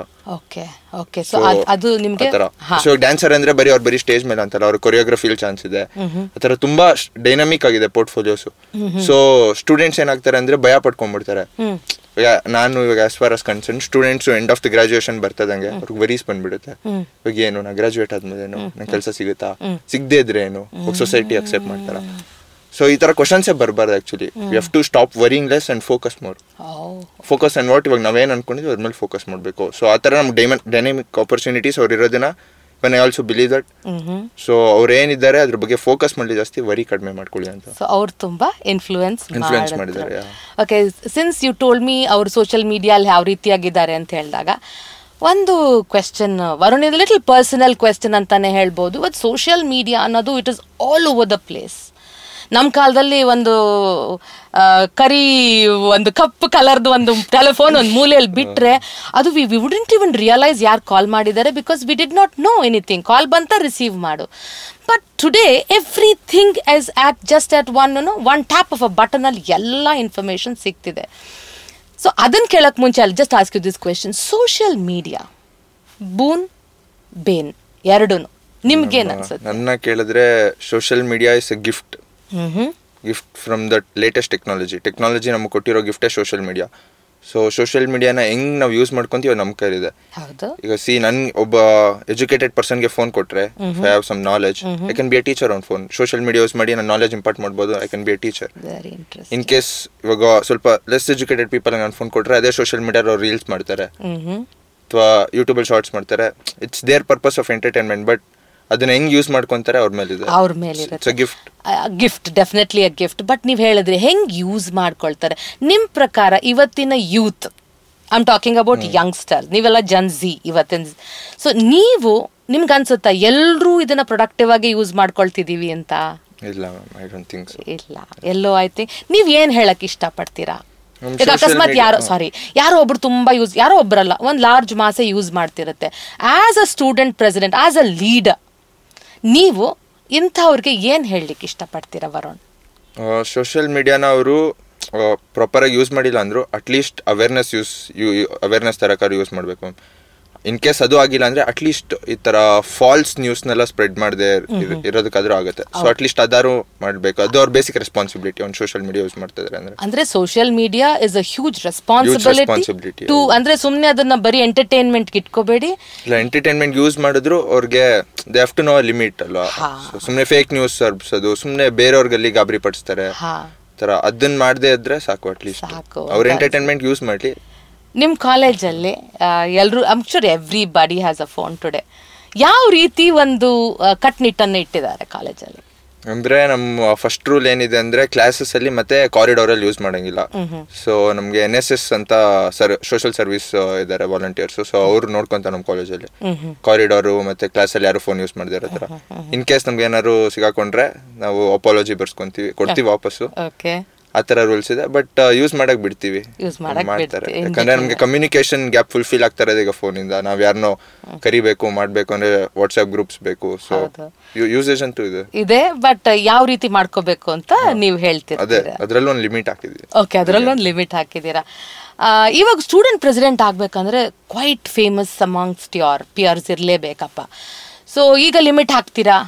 ಸೊ ಡ್ಯಾನ್ಸರ್ ಅಂದ್ರೆ ಬರೀ ಸ್ಟೇಜ್ ಮೇಲೆ ಅಂತಲ್ಲ, ಅವ್ರ ಕೊರಿಯೋಗ್ರಫಿ ಚಾನ್ಸ್ ಇದೆ. ಆತರ ತುಂಬಾ ಡೈನಾಮಿಕ್ ಆಗಿದೆ ಪೋರ್ಟ್ಫೋಲಿಯೋಸ್. ಸೊ ಸ್ಟೂಡೆಂಟ್ಸ್ ಏನಾಗ್ತಾರೆ ಅಂದ್ರೆ ಭಯ ಪಡ್ಕೊಂಡ್ಬಿಡ್ತಾರೆ. ನಾನು ಇವಾಗ as far as concern students end of the graduation ಬರ್ತದಂಗೆ ಅವ್ರಿಗೆ ವರೀಸ್ ಬಂದ್ಬಿಡುತ್ತೆ. ಇವಾಗ ಏನು ನಾ ಗ್ರಾಜುಯೇಟ್ ಆದ್ಮೇಲೆ ಏನು ನಂಗೆ ಕೆಲಸ ಸಿಗುತ್ತಾ, ಸಿಗದೇ ಇದ್ರೆ ಏನು, ಸೊಸೈಟಿ ಅಕ್ಸೆಪ್ಟ್ ಮಾಡ್ತಾರ. ಸೊ ಈ ತರ ಕ್ವಶನ್ಸೇ ಬರಬಾರ್ದು actually. We have to stop worrying less and focus more. Focus and what ಇವಾಗ ನಾವೇನು ಅನ್ಕೊಂಡಿದ್ವಿ ಅದ್ರ ಮೇಲೆ ಫೋಕಸ್ ಮಾಡಬೇಕು. ಸೊ ಆ ಥರ ನಮ್ಗೆ ಡೈನಾಮಿಕ್ ಆಪರ್ಚುನಿಟೀಸ್ ಅವ್ರು ಇರೋದನ್ನ when I also believe that. So ಅವ್ರು ಏನಿದ್ದಾರೆ ಅದ್ರ ಬಗ್ಗೆ ಫೋಕಸ್ ಮಾಡಿ ಜಾಸ್ತಿ ವರಿ ಕಡಿಮೆ ಮಾಡ್ಕೊಳ್ಳಿ ಅಂತ. ಸೊ ಅವ್ರು ತುಂಬಾ ಇನ್ಫ್ಲೂಯೆನ್ಸ್ ಮಾಡಿದ್ದಾರೆ. Okay, since you told me ಅವ್ರು ಸೋಷಿಯಲ್ ಮೀಡಿಯಲ್ಲಿ ಯಾವ ರೀತಿಯಾಗಿದ್ದಾರೆ ಅಂತ ಹೇಳಿದಾಗ ಒಂದು ಕ್ವೆಶ್ಚನ್ ವರುಣ್, ಇದು ಲಿಟಲ್ ಪರ್ಸನಲ್ ಕ್ವೆಶ್ಚನ್ ಅಂತಾನೆ ಹೇಳ್ಬೋದು. ಬಟ್ ಸೋಷಿಯಲ್ ಮೀಡಿಯಾ ಅನ್ನೋದು it is all over the place. ನಮ್ಮ ಕಾಲದಲ್ಲಿ ಒಂದು ಕರಿ ಒಂದು ಕಪ್ಪು ಕಲರ್ದು ಒಂದು ಟೆಲಿಫೋನ್ ಒಂದು ಮೂಲೆಯಲ್ಲಿ ಬಿಟ್ಟರೆ ಅದು ವಿ ವುಡಂಟ್ ಇವನ್ ರಿಯಲೈಸ್ ಯಾರು ಕಾಲ್ ಮಾಡಿದ್ದಾರೆ, because we did not know anything. Call ಬಂತ ರಿಸೀವ್ ಮಾಡು. But today everything is at just at one tap of a ಬಟನಲ್ಲಿ ಎಲ್ಲ ಇನ್ಫಾರ್ಮೇಶನ್ ಸಿಗ್ತಿದೆ. ಸೊ ಅದನ್ನು ಕೇಳಕ್ಕೆ ಮುಂಚೆ ಅಲ್ಲಿ just ask you this question, social media boon bane ಎರಡೂ ನಿಮ್ಗೇನು ಅನ್ಸುತ್ತೆ? ನನ್ನ ಕೇಳಿದ್ರೆ social media is a gift from that latest technology ನಮ್ಗೆ ಕೊಟ್ಟಿರೋ ಗಿಫ್ಟೇ ಸೋಷಿಯಲ್ ಮೀಡಿಯಾ. ಸೊ ಸೋಷಿಯಲ್ ಮೀಡಿಯಾನ ಹೆಂಗ್ ನಾವು ಯೂಸ್ ಮಾಡ್ಕೊಂತೀವಿ ನಮ್ಮ ಕೈಲಿದೆ. ಈಗ ನನ್ ಒಬ್ಬ ಎಜುಕೇಟೆಡ್ ಪರ್ಸನ್ಗೆ ಫೋನ್ ಕೊಟ್ರೆ I have some knowledge, I can be a teacher on phone. Social media use ಮಾಡಿ ನಾನು ನಾಲೆಜ್ ಇಂಪಾರ್ಟ್ ಮಾಡ್ಬೋದು. I can be a teacher. In case ಇವಾಗ ಸ್ವಲ್ಪ ಲೆಸ್ ಎಜುಕೇಟೆಡ್ ಪೀಪಲ್ ನಾನು ಫೋನ್ ಕೊಟ್ರೆ ಅದೇ ಸೋಷಿಯಲ್ ಮೀಡಿಯಾ ಅವ್ರು ರೀಲ್ಸ್ ಮಾಡ್ತಾರೆ ಅಥವಾ ಯೂಟ್ಯೂಬಲ್ಲಿ ಶಾರ್ಟ್ಸ್ ಮಾಡ್ತಾರೆ. It's their purpose of entertainment. But ಅದನ್ನ ಹೆಂಗ್ ಯೂಸ್ ಮಾಡ್ಕೊಂತಾರೆ ಅವ್ರ ಮೇಲೆ ಇರುತ್ತೆ. Gift definitely a gift. But ನೀವು ಹೇಳಿದ್ರಿ ಹೆಂಗ್ ಯೂಸ್ ಮಾಡ್ಕೊಳ್ತಾರೆ. ನಿಮ್ ಪ್ರಕಾರ ಇವತ್ತಿನ youth, I am talking about youngster, ನೀವೆಲ್ಲ ಜನ್ಝಿ ಇವತ್ತಿನ. ಸೊ ನೀವು ನಿಮ್ಗೆ ಅನ್ಸುತ್ತಾ ಎಲ್ಲರೂ ಇದನ್ನ ಪ್ರೊಡಕ್ಟಿವ್ ಆಗಿ ಯೂಸ್ ಮಾಡ್ಕೊಳ್ತಿದೀವಿ ಅಂತ? ಇಲ್ಲ, ಐ ಡೋಂಟ್ ಥಿಂಕ್ ಸೊ. ಇಲ್ಲ, ಎಲ್ಲೋ ಐ ಥಿಂಕ್ ನೀವ್ ಏನ್ ಹೇಳಕ್ ಇಷ್ಟಪಡ್ತೀರಾ? ಈಗ ಅಕಸ್ಮಾತ್ ಯಾರೋ ಒಬ್ರು ತುಂಬಾ ಯೂಸ್, ಯಾರೋ ಒಬ್ರಲ್ಲ, ಒಂದ್ ಲಾರ್ಜ್ ಮಾಸೆ ಯೂಸ್ ಮಾಡ್ತಿರುತ್ತೆ. As a student president, as a leader, ನೀವು ಇಂಥವ್ರಿಗೆ ಏನ್ ಹೇಳಲಿಕ್ಕೆ ಇಷ್ಟಪಡ್ತೀರಾ ವರುಣ್? ಸೋಷಿಯಲ್ ಮೀಡಿಯಾನ ಅವರು ಪ್ರಾಪರ್ ಆಗಿ ಯೂಸ್ ಮಾಡಿಲ್ಲ ಅಂದ್ರು ಅಟ್ಲೀಸ್ಟ್ ಅವೇರ್ನೆಸ್ ತರಕಾರು ಯೂಸ್ ಮಾಡಬೇಕು. ಇನ್ ಕೇಸ್ ಅದು ಆಗಿಲ್ಲ ಅಂದ್ರೆ ಅಟ್ಲೀಸ್ಟ್ ಈ ತರ ಫಾಲ್ಸ್ ನ್ಯೂಸ್ನೆಲ್ಲ ಸ್ಪ್ರೆಡ್ ಮಾಡದೆ ಇರೋದಕ್ಕಾದ್ರೂ ಆಗುತ್ತೆ. ಸೊ ಅಟ್ಲೀಸ್ಟ್ ಅದಾರು ಮಾಡಬೇಕು. ಅದು ಅವ್ರ ಬೇಸಿಕ್ ರೆಸ್ಪಾನ್ಸಿಬಿಲಿಟಿ ಒಂದು ಸೋಷಿಯಲ್ ಮೀಡಿಯಾ ಯೂಸ್ ಮಾಡ್ತಾ ಇದ್ದಾರೆ ಅಂದ್ರೆ social media is a huge responsibility to, ಅಂದ್ರೆ ಸುಮ್ಮನೆ ಅದನ್ನ ಬರೀ ಎಂಟರ್ಟೈನ್ಮೆಂಟ್ ಇಟ್ಕೋಬೇಡಿ. ಇಲ್ಲ, ಎಂಟರ್ಟೈನ್ಮೆಂಟ್ ಯೂಸ್ ಮಾಡಿದ್ರು ಅವ್ರಿಗೆ they have to know limit ಅಲ್ವಾ. ಸುಮ್ಮನೆ ಫೇಕ್ ನ್ಯೂಸ್ ಹರಬಿಸೋದು, ಸುಮ್ಮನೆ ಬೇರೆಯವ್ರಿಗಲ್ಲಿ ಗಾಬರಿ ಪಡಿಸ್ತಾರೆ ತರ, ಅದನ್ನ ಮಾಡದೇ ಇದ್ರೆ ಸಾಕು. ಅಟ್ಲೀಸ್ಟ್ ಅವ್ರ ಎಂಟರ್ಟೈನ್ಮೆಂಟ್ ಯೂಸ್ ಮಾಡ್ಲಿ. ನಿಮ್ಮ ಕಾಲೇಜಲ್ಲಿ ಎಲ್ಲರೂ, I am sure everybody has a phone today. ಯಾವ ರೀತಿ ಒಂದು ಕಟ್ನಿಟ್ಟನ್ನು ಇಟ್ಟಿದ್ದಾರೆ ಕಾಲೇಜಲ್ಲಿ? ಅಂದ್ರೆ ನಮ್ಮ ಫಸ್ಟ್ ರೂಲ್ ಏನಿದೆ ಅಂದ್ರೆ ಕ್ಲಾಸಸ್ ಅಲ್ಲಿ ಮತ್ತೆ ಕಾರಿಡಾರ್ ಅಲ್ಲಿ ಯೂಸ್ ಮಾಡಂಗಿಲ್ಲ. ಸೊ ನಮ್ಗೆ NSS ಅಂತ ಸೋಷಿಯಲ್ ಸರ್ವಿಸ್ ಇದಾರೆ ವಾಲಂಟಿಯರ್ಸ್. ಸೊ ಅವ್ರು ನೋಡ್ಕೊಂತ ನಮ್ಮ ಕಾಲೇಜಲ್ಲಿ ಕಾರಿಡಾರು ಮತ್ತೆ ಕ್ಲಾಸ್ ಅಲ್ಲಿ ಯಾರು ಫೋನ್ ಯೂಸ್ ಮಾಡದೇ ಇರೋ ತರ. ಇನ್ ಕೇಸ್ ನಮ್ಗೆ ಏನಾದ್ರು ಸಿಗಾಕೊಂಡ್ರೆ ನಾವು ಅಪಾಲಜಿ ಬರ್ಸ್ಕೊಂತೀವಿ, ಕೊಡ್ತೀವಿ ವಾಪಸ್ಸು. ಆ ತರ ರೂಲ್ಸ್ ಇದೆ. ಬಟ್ ಯೂಸ್ ಮಾಡಕ್ ಬಿಡ್ತೀವಿ, ಮಾಡ್ತಾರೆ. ಯಾಕಂದ್ರೆ ನಮ್ಗೆ ಕಮ್ಯುನಿಕೇಶನ್ ಗ್ಯಾಪ್ ಫುಲ್ಫಿಲ್ ಆಗ್ತಾ ಇರೋದು ಈಗ ಫೋನ್ ಇಂದ. ನಾವ್ ಯಾರನ್ನೋ ಕರಿಬೇಕು ಮಾಡ್ಬೇಕು ಅಂದ್ರೆ ವಾಟ್ಸ್ಆಪ್ ಗ್ರೂಪ್ಸ್ ಬೇಕು. ಸೊ ಯೂಸೇಜ್ ಅಂತೂ ಇದೆ, ಬಟ್ ಯಾವ ರೀತಿ ಮಾಡ್ಕೋಬೇಕು ಅಂತ ನೀವು ಹೇಳ್ತೀರಾ. ಅದ್ರಲ್ಲಿ ಒಂದು ಲಿಮಿಟ್ ಹಾಕಿದೀವಿ. ಓಕೆ, ಅದ್ರಲ್ಲಿ ಒಂದು ಲಿಮಿಟ್ ಹಾಕಿದೀರಾ. ಇವಾಗ ಸ್ಟೂಡೆಂಟ್ ಪ್ರೆಸಿಡೆಂಟ್ ಆಗ್ಬೇಕಂದ್ರೆ quite famous amongst your peers ಇರ್ಲೇಬೇಕಪ್ಪ. ಸೊ ಈಗ ಲಿಮಿಟ್ ಹಾಕ್ತೀರಾ,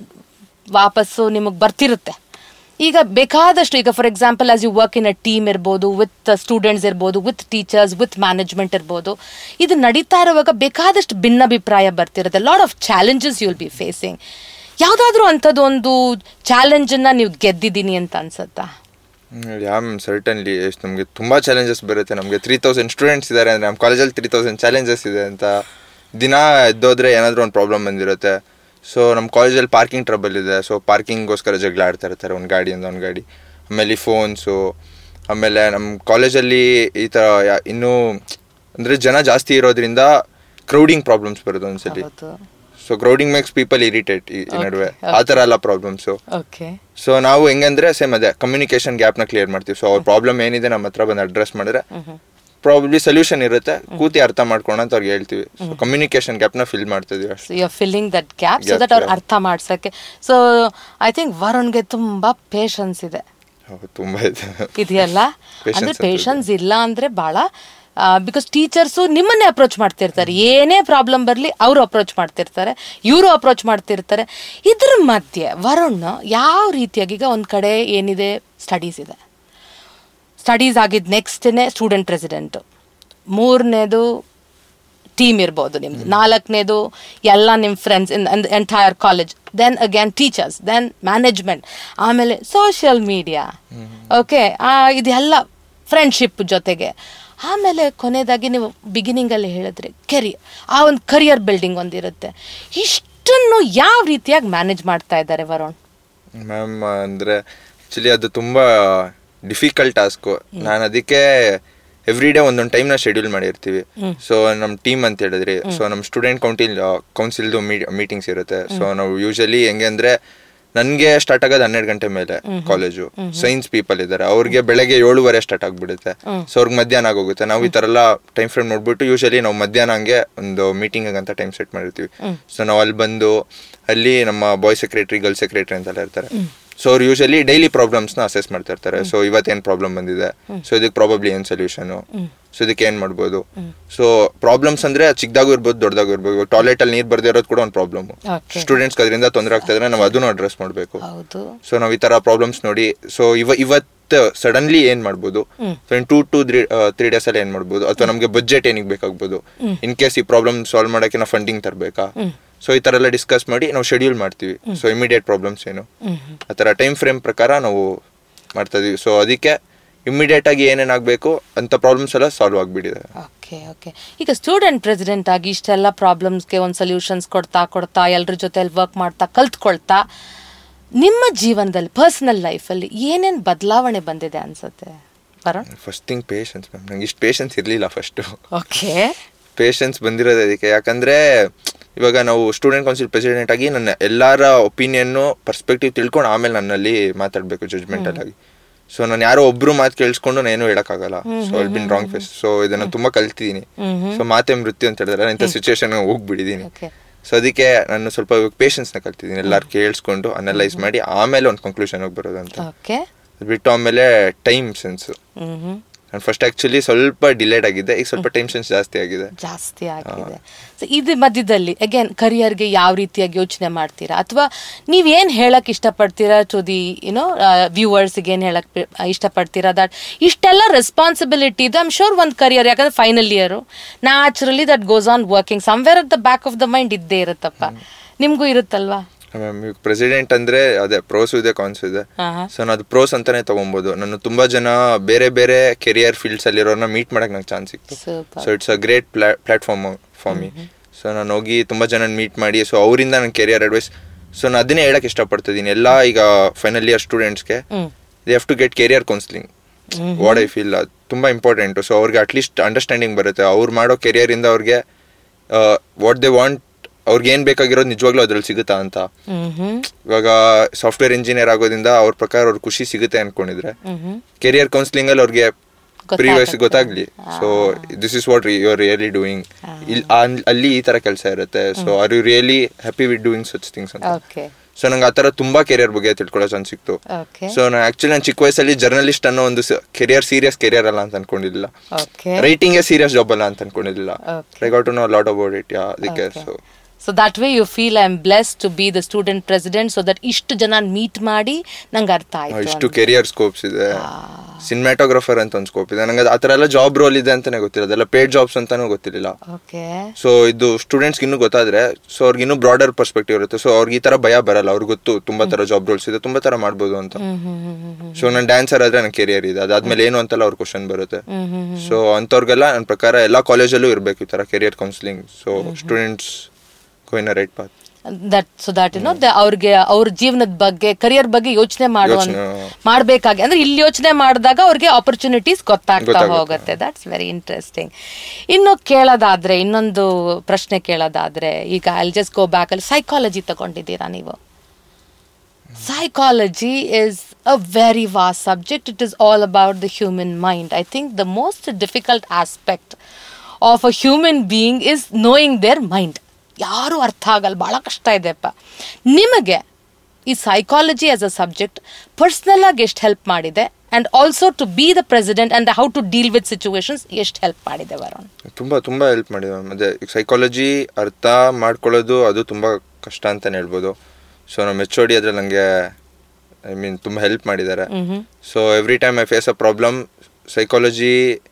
ವಾಪಸ್ಸು ನಿಮಗ್ ಬರ್ತಿರುತ್ತೆ. ಈಗ ಬೇಕಾದಷ್ಟು, ಈಗ for example as you work in a team ಇರ್ಬೋದು, ವಿತ್ ಸ್ಟೂಡೆಂಟ್ಸ್ ಇರ್ಬೋದು, ವಿತ್ ಟೀಚರ್ಸ್, ವಿತ್ ಮ್ಯಾನೇಜ್ಮೆಂಟ್ ಇರ್ಬೋದು, ಇದು ನಡೀತಾ ಇರುವಾಗ ಬೇಕಾದಷ್ಟು ಭಿನ್ನಾಭಿಪ್ರಾಯ ಬರ್ತಿರುತ್ತೆ. Lot of challenges you will be facing. ಯಾವುದಾದ್ರೂ ಅಂಥದ್ದು ಒಂದು ಚಾಲೆಂಜನ್ನು ನೀವು ಗೆದ್ದಿದ್ದೀನಿ ಅಂತ ಅನ್ಸುತ್ತಾ? ಸರ್ಟನ್ಲಿ ನಮಗೆ ತುಂಬಾ ಚಾಲೆಂಜಸ್ ಬರುತ್ತೆ. ನಮಗೆ 3000 ಸ್ಟೂಡೆಂಟ್ಸ್ ಇದ್ದಾರೆ ಅಂದ್ರೆ ನಮ್ಮ ಕಾಲೇಜಲ್ಲಿ 3000 ಚಾಲೆಂಜಸ್ ಇದೆ ಅಂತ. ದಿನ ಎದ್ದೋದ್ರೆ ಏನಾದರೂ ಒಂದು ಪ್ರಾಬ್ಲಮ್ ಬಂದಿರುತ್ತೆ. ಸೊ ನಮ್ಮ ಕಾಲೇಜಲ್ಲಿ ಪಾರ್ಕಿಂಗ್ ಟ್ರಬಲ್ ಇದೆ. ಸೊ ಪಾರ್ಕಿಂಗ್ಗೋಸ್ಕರ ಜಗಳ ಆಡ್ತಾ ಇರ್ತಾರೆ, ಒಂದು ಗಾಡಿಯಿಂದ ಒಂದು ಗಾಡಿ. ಆಮೇಲೆ ಫೋನ್ಸು, ಆಮೇಲೆ ನಮ್ಮ ಕಾಲೇಜಲ್ಲಿ ಈ ಥರ ಇನ್ನೂ ಅಂದರೆ ಜನ ಜಾಸ್ತಿ ಇರೋದ್ರಿಂದ ಕ್ರೌಡಿಂಗ್ ಪ್ರಾಬ್ಲಮ್ಸ್ ಬರೋದು ಒಂದ್ಸಲಿ. So crowding makes people irritate ಈ ನಡುವೆ, ಆ ಥರ ಎಲ್ಲ ಪ್ರಾಬ್ಲಮ್ಸು. ಸೊ ನಾವು ಹೆಂಗಂದ್ರೆ ಸೇಮ್ ಅದೇ ಕಮ್ಯುನಿಕೇಶನ್ ಗ್ಯಾಪ್ನ ಕ್ಲಿಯರ್ ಮಾಡ್ತೀವಿ. ಸೊ ಅವ್ರ ಪ್ರಾಬ್ಲಮ್ ಏನಿದೆ ನಮ್ಮ ಹತ್ರ ಬಂದು ಅಡ್ರೆಸ್ ಮಾಡಿದ್ರೆ ಪ್ರಾಬಬ್ಲಿ ಸೊಲ್ಯೂಷನ್ ಇರುತ್ತೆ, ಕೂತಿ ಅರ್ಥ ಮಾಡ್ಕೊಂಡು ಅಂತ ಅವ್ರಿಗೆ ಹೇಳ್ತೀವಿ. ಸೊ ಕಮ್ಯುನಿಕೇಶನ್ ಗ್ಯಾಪ್ನ ಫಿಲ್ ಮಾಡ್ತಿದ್ವಿ. You are filling that gap so that ಅವ್ರು ಅರ್ಥ ಮಾಡ್ಸಕ್ಕೆ. ಸೊ ಐ ಥಿಂಕ್ ವರುಣ್ಗೆ ತುಂಬಾ ಪೇಷನ್ಸ್ ಇದೆ. ತುಂಬಾ ಇದೆಯಲ್ಲ, ಅಂದ್ರೆ ಪೇಷನ್ಸ್ ಇಲ್ಲ ಅಂದ್ರೆ ಬಹಳ, ಬಿಕಾಸ್ ಟೀಚರ್ಸು ನಿಮ್ಮನ್ನೇ ಅಪ್ರೋಚ್ ಮಾಡ್ತಿರ್ತಾರೆ. ಏನೇ ಪ್ರಾಬ್ಲಮ್ ಬರಲಿ ಅವರು ಅಪ್ರೋಚ್ ಮಾಡ್ತಿರ್ತಾರೆ, ಇವರು ಅಪ್ರೋಚ್ ಮಾಡ್ತಿರ್ತಾರೆ. ಇದ್ರ ಮಧ್ಯೆ ವರುಣ್ ಯಾವ ರೀತಿಯಾಗಿ, ಈಗ ಒಂದು ಕಡೆ ಏನಿದೆ ಸ್ಟಡೀಸ್ ಇದೆ, ಸ್ಟಡೀಸ್ ಆಗಿದ್ದು ನೆಕ್ಸ್ಟ್ನೇ ಸ್ಟೂಡೆಂಟ್ ಪ್ರೆಸಿಡೆಂಟು, ಮೂರನೇದು ಟೀಮ್ ಇರ್ಬೋದು ನಿಮ್ದು, 4ನೇದು ಎಲ್ಲ ನಿಮ್ಮ friends in entire college, then again teachers, then management, ಆಮೇಲೆ ಸೋಷಿಯಲ್ ಮೀಡಿಯಾ, ಓಕೆ, ಇದೆಲ್ಲ ಫ್ರೆಂಡ್ಶಿಪ್ ಜೊತೆಗೆ. ಆಮೇಲೆ ಕೊನೆಯದಾಗಿ ನೀವು ಬಿಗಿನಿಂಗಲ್ಲಿ ಹೇಳಿದ್ರೆ ಕೆರಿಯರ್, ಆ ಒಂದು ಕರಿಯರ್ ಬಿಲ್ಡಿಂಗ್ ಒಂದಿರುತ್ತೆ. ಇಷ್ಟನ್ನು ಯಾವ ರೀತಿಯಾಗಿ ಮ್ಯಾನೇಜ್ ಮಾಡ್ತಾ ಇದ್ದಾರೆ ವರುಣ್? ಮ್ಯಾಮ್ ಅಂದರೆ ಆ್ಯಕ್ಚುಲಿ ಅದು ತುಂಬ ಡಿಫಿಕಲ್ಟ್ ಟಾಸ್ಕು. ನಾನು ಅದಕ್ಕೆ ಎವ್ರಿ ಡೇ ಒಂದೊಂದು ಟೈಮ್ನ ಶೆಡ್ಯೂಲ್ ಮಾಡಿರ್ತೀವಿ. ಸೊ ನಮ್ಮ ಟೀಮ್ ಅಂತ ಹೇಳಿದ್ರಿ, ಸೊ ನಮ್ಮ ಸ್ಟೂಡೆಂಟ್ ಕೌನ್ಸಿಲ್ದು ಮೀಟಿಂಗ್ಸ್ ಇರುತ್ತೆ. ಸೊ ನಾವು ಯೂಶಲಿ ಹೆಂಗೆ ಅಂದರೆ ನನಗೆ ಸ್ಟಾರ್ಟ್ ಆಗೋದು 12 ಗಂಟೆ ಮೇಲೆ ಕಾಲೇಜು. ಸೈನ್ಸ್ ಪೀಪಲ್ ಇದ್ದಾರೆ, ಅವ್ರಿಗೆ ಬೆಳಗ್ಗೆ 7:30 ಸ್ಟಾರ್ಟ್ ಆಗಿಬಿಡುತ್ತೆ. ಸೊ ಅವ್ರಿಗೆ ಮಧ್ಯಾಹ್ನ ಆಗೋಗುತ್ತೆ. ನಾವು ಈ ಥರ ಎಲ್ಲ ಟೈಮ್ ಫ್ರೇಮ್ ನೋಡ್ಬಿಟ್ಟು ಯೂಶಲಿ ನಾವು ಮಧ್ಯಾಹ್ನ ಹಂಗೆ ಒಂದು ಮೀಟಿಂಗ್ ಅಂತ ಟೈಮ್ ಸೆಟ್ ಮಾಡಿರ್ತೀವಿ. ಸೊ ನಾವು ಅಲ್ಲಿ ಬಂದು ಅಲ್ಲಿ ನಮ್ಮ ಬಾಯ್ ಸೆಕ್ರೆಟರಿ, ಗರ್ಲ್ ಸೆಕ್ರೆಟರಿ ಅಂತೆಲ್ಲ ಇರ್ತಾರೆ. ಸೊ ಅವ್ರು ಯೂಶಲಿ ಡೈಲಿ ಪ್ರಾಬ್ಲಮ್ಸ್ನ ಅಸೆಸ್ ಮಾಡ್ತಾ ಇರ್ತಾರೆ. ಸೊ ಇವತ್ತೇನು ಪ್ರಾಬ್ಲಮ್ ಬಂದಿದೆ, ಸೊ ಇದಕ್ಕೆ ಪ್ರಾಬಬ್ಲಿ ಏನು ಸೊಲ್ಯೂಷನು, ಸೊ ಇದಕ್ಕೆ ಏನು ಮಾಡ್ಬೋದು. ಸೊ ಪ್ರಾಬ್ಲಮ್ಸ್ ಅಂದರೆ ಚಿಕ್ಕದಾಗೂ ಇರ್ಬೋದು, ದೊಡ್ಡದಾಗೂ ಇರ್ಬೋದು. ಇವಾಗ ಟಾಯ್ಲೆಟಲ್ಲಿ ನೀರು ಬರ್ದೇ ಇರೋದು ಕೂಡ ಒಂದು ಪ್ರಾಬ್ಲಮ್. ಸ್ಟೂಡೆಂಟ್ಸ್ಗೆ ಅದರಿಂದ ತೊಂದರೆ ಆಗ್ತಾ ಇದ್ರೆ ನಾವು ಅದನ್ನು ಅಡ್ರೆಸ್ ಮಾಡಬೇಕು. ಸೊ ನಾವು ಈ ಥರ ಪ್ರಾಬ್ಲಮ್ಸ್ ನೋಡಿ, ಸೊ ಇವತ್ತು ಸಡನ್ಲಿ ಏನು ಮಾಡ್ಬೋದು, 2 to 3 days ಅಲ್ಲಿ ಏನು ಮಾಡ್ಬೋದು, ಅಥವಾ ನಮಗೆ ಬಜೆಟ್ ಏನಿಗೆ ಬೇಕಾಗ್ಬೋದು, ಇನ್ ಕೇಸ್ ಈ ಪ್ರಾಬ್ಲಮ್ ಸಾಲ್ವ್ ಮಾಡೋಕ್ಕೆ ನಾವು ಫಂಡಿಂಗ್ ತರಬೇಕಾ. ಸೊ ಈ ಥರ ಎಲ್ಲ ಡಿಸ್ಕಸ್ ಮಾಡಿ ನಾವು ಶೆಡ್ಯೂಲ್ ಮಾಡ್ತೀವಿ. ಸೊ ಇಮಿಡಿಯೇಟ್ ಪ್ರಾಬ್ಲಮ್ಸ್ ಏನು, ಆ ಥರ ಟೈಮ್ ಫ್ರೇಮ್ ಪ್ರಕಾರ ನಾವು ಮಾಡ್ತಾ ಇದೀವಿ. ಸೊ ಅದಕ್ಕೆ ಇಮಿಡಿಯೇಟ್ ಆಗಿ ಏನೇನಾಗಬೇಕು ಅಂತ ಪ್ರಾಬ್ಲಮ್ಸ್ ಎಲ್ಲ ಸಾಲ್ವ್ ಆಗಿಬಿಟ್ಟಿದೆ. Okay okay. ಈಗ ಸ್ಟೂಡೆಂಟ್ ಪ್ರೆಸಿಡೆಂಟ್ ಆಗಿ ಇಷ್ಟೆಲ್ಲ ಪ್ರಾಬ್ಲಮ್ಸ್ಗೆ ಒಂದು ಸೊಲ್ಯೂಷನ್ಸ್ ಕೊಡ್ತಾ ಎಲ್ಲರ ಜೊತೆ ವರ್ಕ್ ಮಾಡ್ತಾ ಕಲ್ತ್ಕೊಳ್ತಾ ನಿಮ್ಮ ಜೀವನದಲ್ಲಿ ಪರ್ಸನಲ್ ಲೈಫಲ್ಲಿ ಏನೇನು ಬದಲಾವಣೆ ಬಂದಿದೆ ಅನ್ಸುತ್ತೆ Varun? First thing patience ma'am. ನಂಗೆ ಇಷ್ಟು ಪೇಷನ್ಸ್ ಇರಲಿಲ್ಲ ಫಸ್ಟು. ಓಕೆ. ಪೇಷನ್ಸ್ ಬಂದಿರೋದು ಅದಕ್ಕೆ, ಯಾಕಂದರೆ ಇವಾಗ ನಾವು ಸ್ಟೂಡೆಂಟ್ ಕೌನ್ಸಿಲ್ ಪ್ರೆಸಿಡೆಂಟ್ ಆಗಿ ನನ್ನ ಎಲ್ಲರ ಒಪಿನಿಯನ್ನು ಪರ್ಸ್ಪೆಕ್ಟಿವ್ ತಿಳ್ಕೊಂಡು ಆಮೇಲೆ ನನ್ನಲ್ಲಿ ಮಾತಾಡಬೇಕು ಜಡ್ಜ್ಮೆಂಟಲ್ಲಾಗಿ. ಸೊ ನಾನು ಯಾರೋ ಒಬ್ರು ಮಾತು ಕೇಳಿಸ್ಕೊಂಡು ನಾನು ಹೇಳೋಕ್ಕಾಗಲ್ಲ. So I'll been wrong face. So ಇದನ್ನು ತುಂಬ ಕಲ್ತಿದ್ದೀನಿ. ಸೊ ಮಾತೆ ಮೃತ್ಯು ಅಂತ ಹೇಳಿದ್ರೆ ಇಂಥ ಸಿಚುವೇಶನ್ ಹೋಗ್ಬಿಟ್ಟಿದ್ದೀನಿ. ಸೊ ಅದಕ್ಕೆ ನಾನು ಸ್ವಲ್ಪ ಪೇಷನ್ಸ್ನ ಕಲ್ತಿದ್ದೀನಿ. ಎಲ್ಲರೂ ಕೇಳಿಸ್ಕೊಂಡು ಅನಲೈಸ್ ಮಾಡಿ ಆಮೇಲೆ ಒಂದು ಕನ್ಕ್ಲೂಷನ್ ಹೋಗಿ ಬರೋದು ಅಂತ ಬಿಟ್ಟು. ಆಮೇಲೆ ಟೈಮ್ ಸೆನ್ಸು. ನಾನು ಫಸ್ಟ್ ಆ್ಯಕ್ಚುಲಿ ಸ್ವಲ್ಪ ಡಿಲೇಡ್ ಆಗಿದ್ದೆ, ಈಗ ಸ್ವಲ್ಪ ಟೈಮ್ ಸೆನ್ಸ್ ಜಾಸ್ತಿ ಆಗಿದೆ. ಸೊ ಇದು ಮಧ್ಯದಲ್ಲಿ ಅಗೇನ್ ಕರಿಯರ್ಗೆ ಯಾವ ರೀತಿಯಾಗಿ ಯೋಚನೆ ಮಾಡ್ತೀರಾ, ಅಥವಾ ನೀವೇನು ಹೇಳಕ್ ಇಷ್ಟಪಡ್ತೀರಾ ಟು ದಿ ವ್ಯೂವರ್ಸ್ಗೆ ಏನು ಹೇಳಕ್ ಇಷ್ಟಪಡ್ತೀರಾ? ದಟ್ ಇಷ್ಟೆಲ್ಲ ರೆಸ್ಪಾನ್ಸಿಬಿಲಿಟಿ ಇದೆ. ಐ ಆಮ್ ಶೋರ್ ಒಂದು ಕರಿಯರ್, ಯಾಕಂದ್ರೆ final year naturally that goes on working somewhere at the back of the mind ಇದ್ದೇ ಇರುತ್ತಪ್ಪ. ನಿಮ್ಗೂ ಇರುತ್ತಲ್ವಾ? ಮ್ಯಾಮ್ ಈಗ ಪ್ರೆಸಿಡೆಂಟ್ ಅಂದ್ರೆ ಅದೇ ಪ್ರೋಸ್ ಇದೆ, ಕಾನ್ಸ್ ಇದೆ. ಸೊ ನಾನು ಅದು ಪ್ರೋಸ್ ಅಂತಾನೆ ತಗೊಬೋದು. ನಾನು ತುಂಬಾ ಜನ ಬೇರೆ ಬೇರೆ ಕೆರಿಯರ್ ಫೀಲ್ಡ್ಸ್ ಅಲ್ಲಿರೋರ್ನ ಮೀಟ್ ಮಾಡಕ್ ನಂಗೆ ಚಾನ್ಸ್ ಸಿಕ್ತು. So it's a great platform for me. So ನಾನು ಹೋಗಿ ತುಂಬಾ ಜನ ಮೀಟ್ ಮಾಡಿ, ಸೊ ಅವರಿಂದ ನನ್ನ ಕೆರಿಯರ್ ಅಡ್ವೈಸ್. ಸೊ ನಾನು ಅದನ್ನೇ ಹೇಳಕ್ ಇಷ್ಟಪಡ್ತಿದ್ದೀನಿ ಎಲ್ಲ ಈಗ ಫೈನಲ್ ಇಯರ್ ಸ್ಟೂಡೆಂಟ್ಸ್ಗೆ. They have to get career counselling. What I feel ಅದು ತುಂಬಾ ಇಂಪಾರ್ಟೆಂಟು. ಸೊ ಅವ್ರಿಗೆ ಅಟ್ಲೀಸ್ಟ್ ಅಂಡರ್ಸ್ಟ್ಯಾಂಡಿಂಗ್ ಬರುತ್ತೆ. ಅವ್ರು ಮಾಡೋ ಕೆರಿಯರ್ ಇಂದ ಅವ್ರಿಗೆ ವಾಟ್ ದೇ ವಾಂಟ್, ಅವ್ರಿಗೆ ಏನ್ ಬೇಕಾಗಿರೋದು ನಿಜವಾಗ್ಲೂ ಅದ್ರಲ್ಲಿ ಸಿಗುತ್ತಾ ಅಂತ. ಇವಾಗ ಸಾಫ್ಟ್ವೇರ್ ಇಂಜಿನಿಯರ್ ಆಗೋದ್ರಿಂದ ಅವ್ರ ಪ್ರಕಾರ ಅವ್ರ ಖುಷಿ ಸಿಗುತ್ತೆ ಅನ್ಕೊಂಡಿದ್ರೆ ಕೆರಿಯರ್ ಕೌನ್ಸಿಲಿಂಗ್ ಅಲ್ಲಿ ಅವ್ರಿಗೆ ಪ್ರೀವಿಯಸ್ ಗೊತ್ತಾಗ್ಲಿ. So this is what you are really doing, ಅಲ್ಲಿ ಈ ತರ ಕೆಲಸ ಇರುತ್ತೆ. So are you really happy with doing such things ಅಂತ. ಸೊ ನಂಗೆ ಆ ಥರ ತುಂಬಾ ಕೆರಿಯರ್ ಬಗ್ಗೆ ತಿಳ್ಕೊಳ್ಳೋ ಚಾನ್ಸ್ ಸಿಕ್ತು. ಸೊ ನಾನು ಆಕ್ಚುಲಿ ನಾನು ಚಿಕ್ಕ ವಯಸ್ಸಲ್ಲಿ ಜರ್ನಲಿಸ್ಟ್ ಅನ್ನೋ ಒಂದು ಕೆರಿಯರ್ ಸೀರಿಯಸ್ ಕೆರಿಯರ್ ಅಲ್ಲ ಅಂತ ಅನ್ಕೊಂಡಿಲ್ಲ. ರೈಟಿಂಗ್ ಸೀರಿಯಸ್ ಜಾಬ್ ಅಲ್ಲ ಅಂತ ಅನ್ಕೊಂಡಿಲ್ಲ. I got to know lot about it. ಅದಕ್ಕೆ so that way you feel I am blessed to be the student president. So that ಇಷ್ಟು ಜನ ಮೀಟ್ ಮಾಡಿ ನಂಗೆ ಅರ್ಥ ಆಯ್ತು. ಇಷ್ಟು ಕೆರಿಯರ್ ಸ್ಕೋಪ್ಸ್ ಇದೆ. ಸಿನಿಮಾಟೋಗ್ರಫರ್ ಅಂತ ಒಂದು ಸ್ಕೋಪ್ ಇದೆ. ನಂಗೆ ಆ ಥರ ಎಲ್ಲ ಜಾಬ್ ರೋಲ್ ಇದೆ ಅಂತಾನೆ ಗೊತ್ತಿಲ್ಲ. ಅದೆಲ್ಲ ಪೇಡ್ ಜಾಬ್ಸ್ ಅಂತಾನೂ ಗೊತ್ತಿರಲಿಲ್ಲ. ಸೊ ಇದು ಸ್ಟೂಡೆಂಟ್ಸ್ಗೆ ಇನ್ನೂ ಗೊತ್ತಾದ್ರೆ ಸೊ ಅವ್ರಿಗೆ ಇನ್ನೂ ಬ್ರಾಡರ್ ಪರ್ಸ್ಪೆಕ್ಟಿವ್ ಇರುತ್ತೆ. ಸೊ ಅವ್ರಿಗೆ ಈ ಥರ ಭಯ ಬರಲ್ಲ. ಅವ್ರಿಗೆ ಗೊತ್ತು ತುಂಬಾ ಥರ ಜಾಬ್ ರೋಲ್ಸ್ ಇದೆ, ತುಂಬಾ ಥರ ಮಾಡ್ಬೋದು ಅಂತ. ಸೊ ನಾನು ಡ್ಯಾನ್ಸರ್ ಆದ್ರೆ ನನ್ನ ಕೆರಿಯರ್ ಇದೆ, ಅದಾದ್ಮೇಲೆ ಏನು ಅಂತೆಲ್ಲ ಅವ್ರ ಕ್ವಶನ್ ಬರುತ್ತೆ. ಸೊ ಅಂಥವ್ರಿಗೆಲ್ಲ ನನ್ನ ಪ್ರಕಾರ ಎಲ್ಲ ಕಾಲೇಜಲ್ಲೂ ಇರಬೇಕು ಈ ಥರ career counselling. So students go in a right path. ಅವ್ರಿಗೆ ಅವ್ರ ಜೀವನದ ಬಗ್ಗೆ ಕರಿಯರ್ ಬಗ್ಗೆ ಯೋಚನೆ ಮಾಡ್ಬೇಕಾಗಿ ಅಂದ್ರೆ ಇಲ್ಲಿ ಯೋಚನೆ ಮಾಡಿದಾಗ ಅವ್ರಿಗೆ ಆಪರ್ಚುನಿಟೀಸ್ ಗೊತ್ತಾಗ್ತಾ ಹೋಗುತ್ತೆ. That's very interesting. ಇನ್ನು ಕೇಳೋದಾದ್ರೆ ಇನ್ನೊಂದು ಪ್ರಶ್ನೆ ಕೇಳೋದಾದ್ರೆ, ಈಗ ಐ ಜಸ್ಟ್ ಗೋ ಬ್ಯಾಕ್. ಅಲ್ಲಿ ಸೈಕಾಲಜಿ ತಗೊಂಡಿದ್ದೀರಾ ನೀವು. Psychology is a very vast subject. It is all about the human mind. I think the most difficult aspect of a human being is knowing their mind. ಯಾರು ಅರ್ಥ ಆಗಲ್ಲ, ಭಾಳ ಕಷ್ಟ ಇದೆಪ್ಪ. ನಿಮಗೆ ಈ psychology as a subject personal ಆಗಿ ಎಷ್ಟು ಹೆಲ್ಪ್ ಮಾಡಿದೆ, and also to be the president and how to deal with situations ಎಷ್ಟು ಹೆಲ್ಪ್ ಮಾಡಿದೆ ವರುಣ್? ತುಂಬಾ ಹೆಲ್ಪ್ ಮಾಡಿದೆ. ಮತ್ತೆ ಸೈಕಾಲಜಿ ಅರ್ಥ ಮಾಡ್ಕೊಳ್ಳೋದು ಅದು ತುಂಬಾ ಕಷ್ಟ ಅಂತಾನೆ ಹೇಳ್ಬೋದು. ಸೊ ನಮ್ಮ HOD ಅದ್ರಲ್ಲಿ ನನಗೆ ಐ ಮೀನ್ ತುಂಬ ಹೆಲ್ಪ್ ಮಾಡಿದ್ದಾರೆ. So every time I face a problem, psychology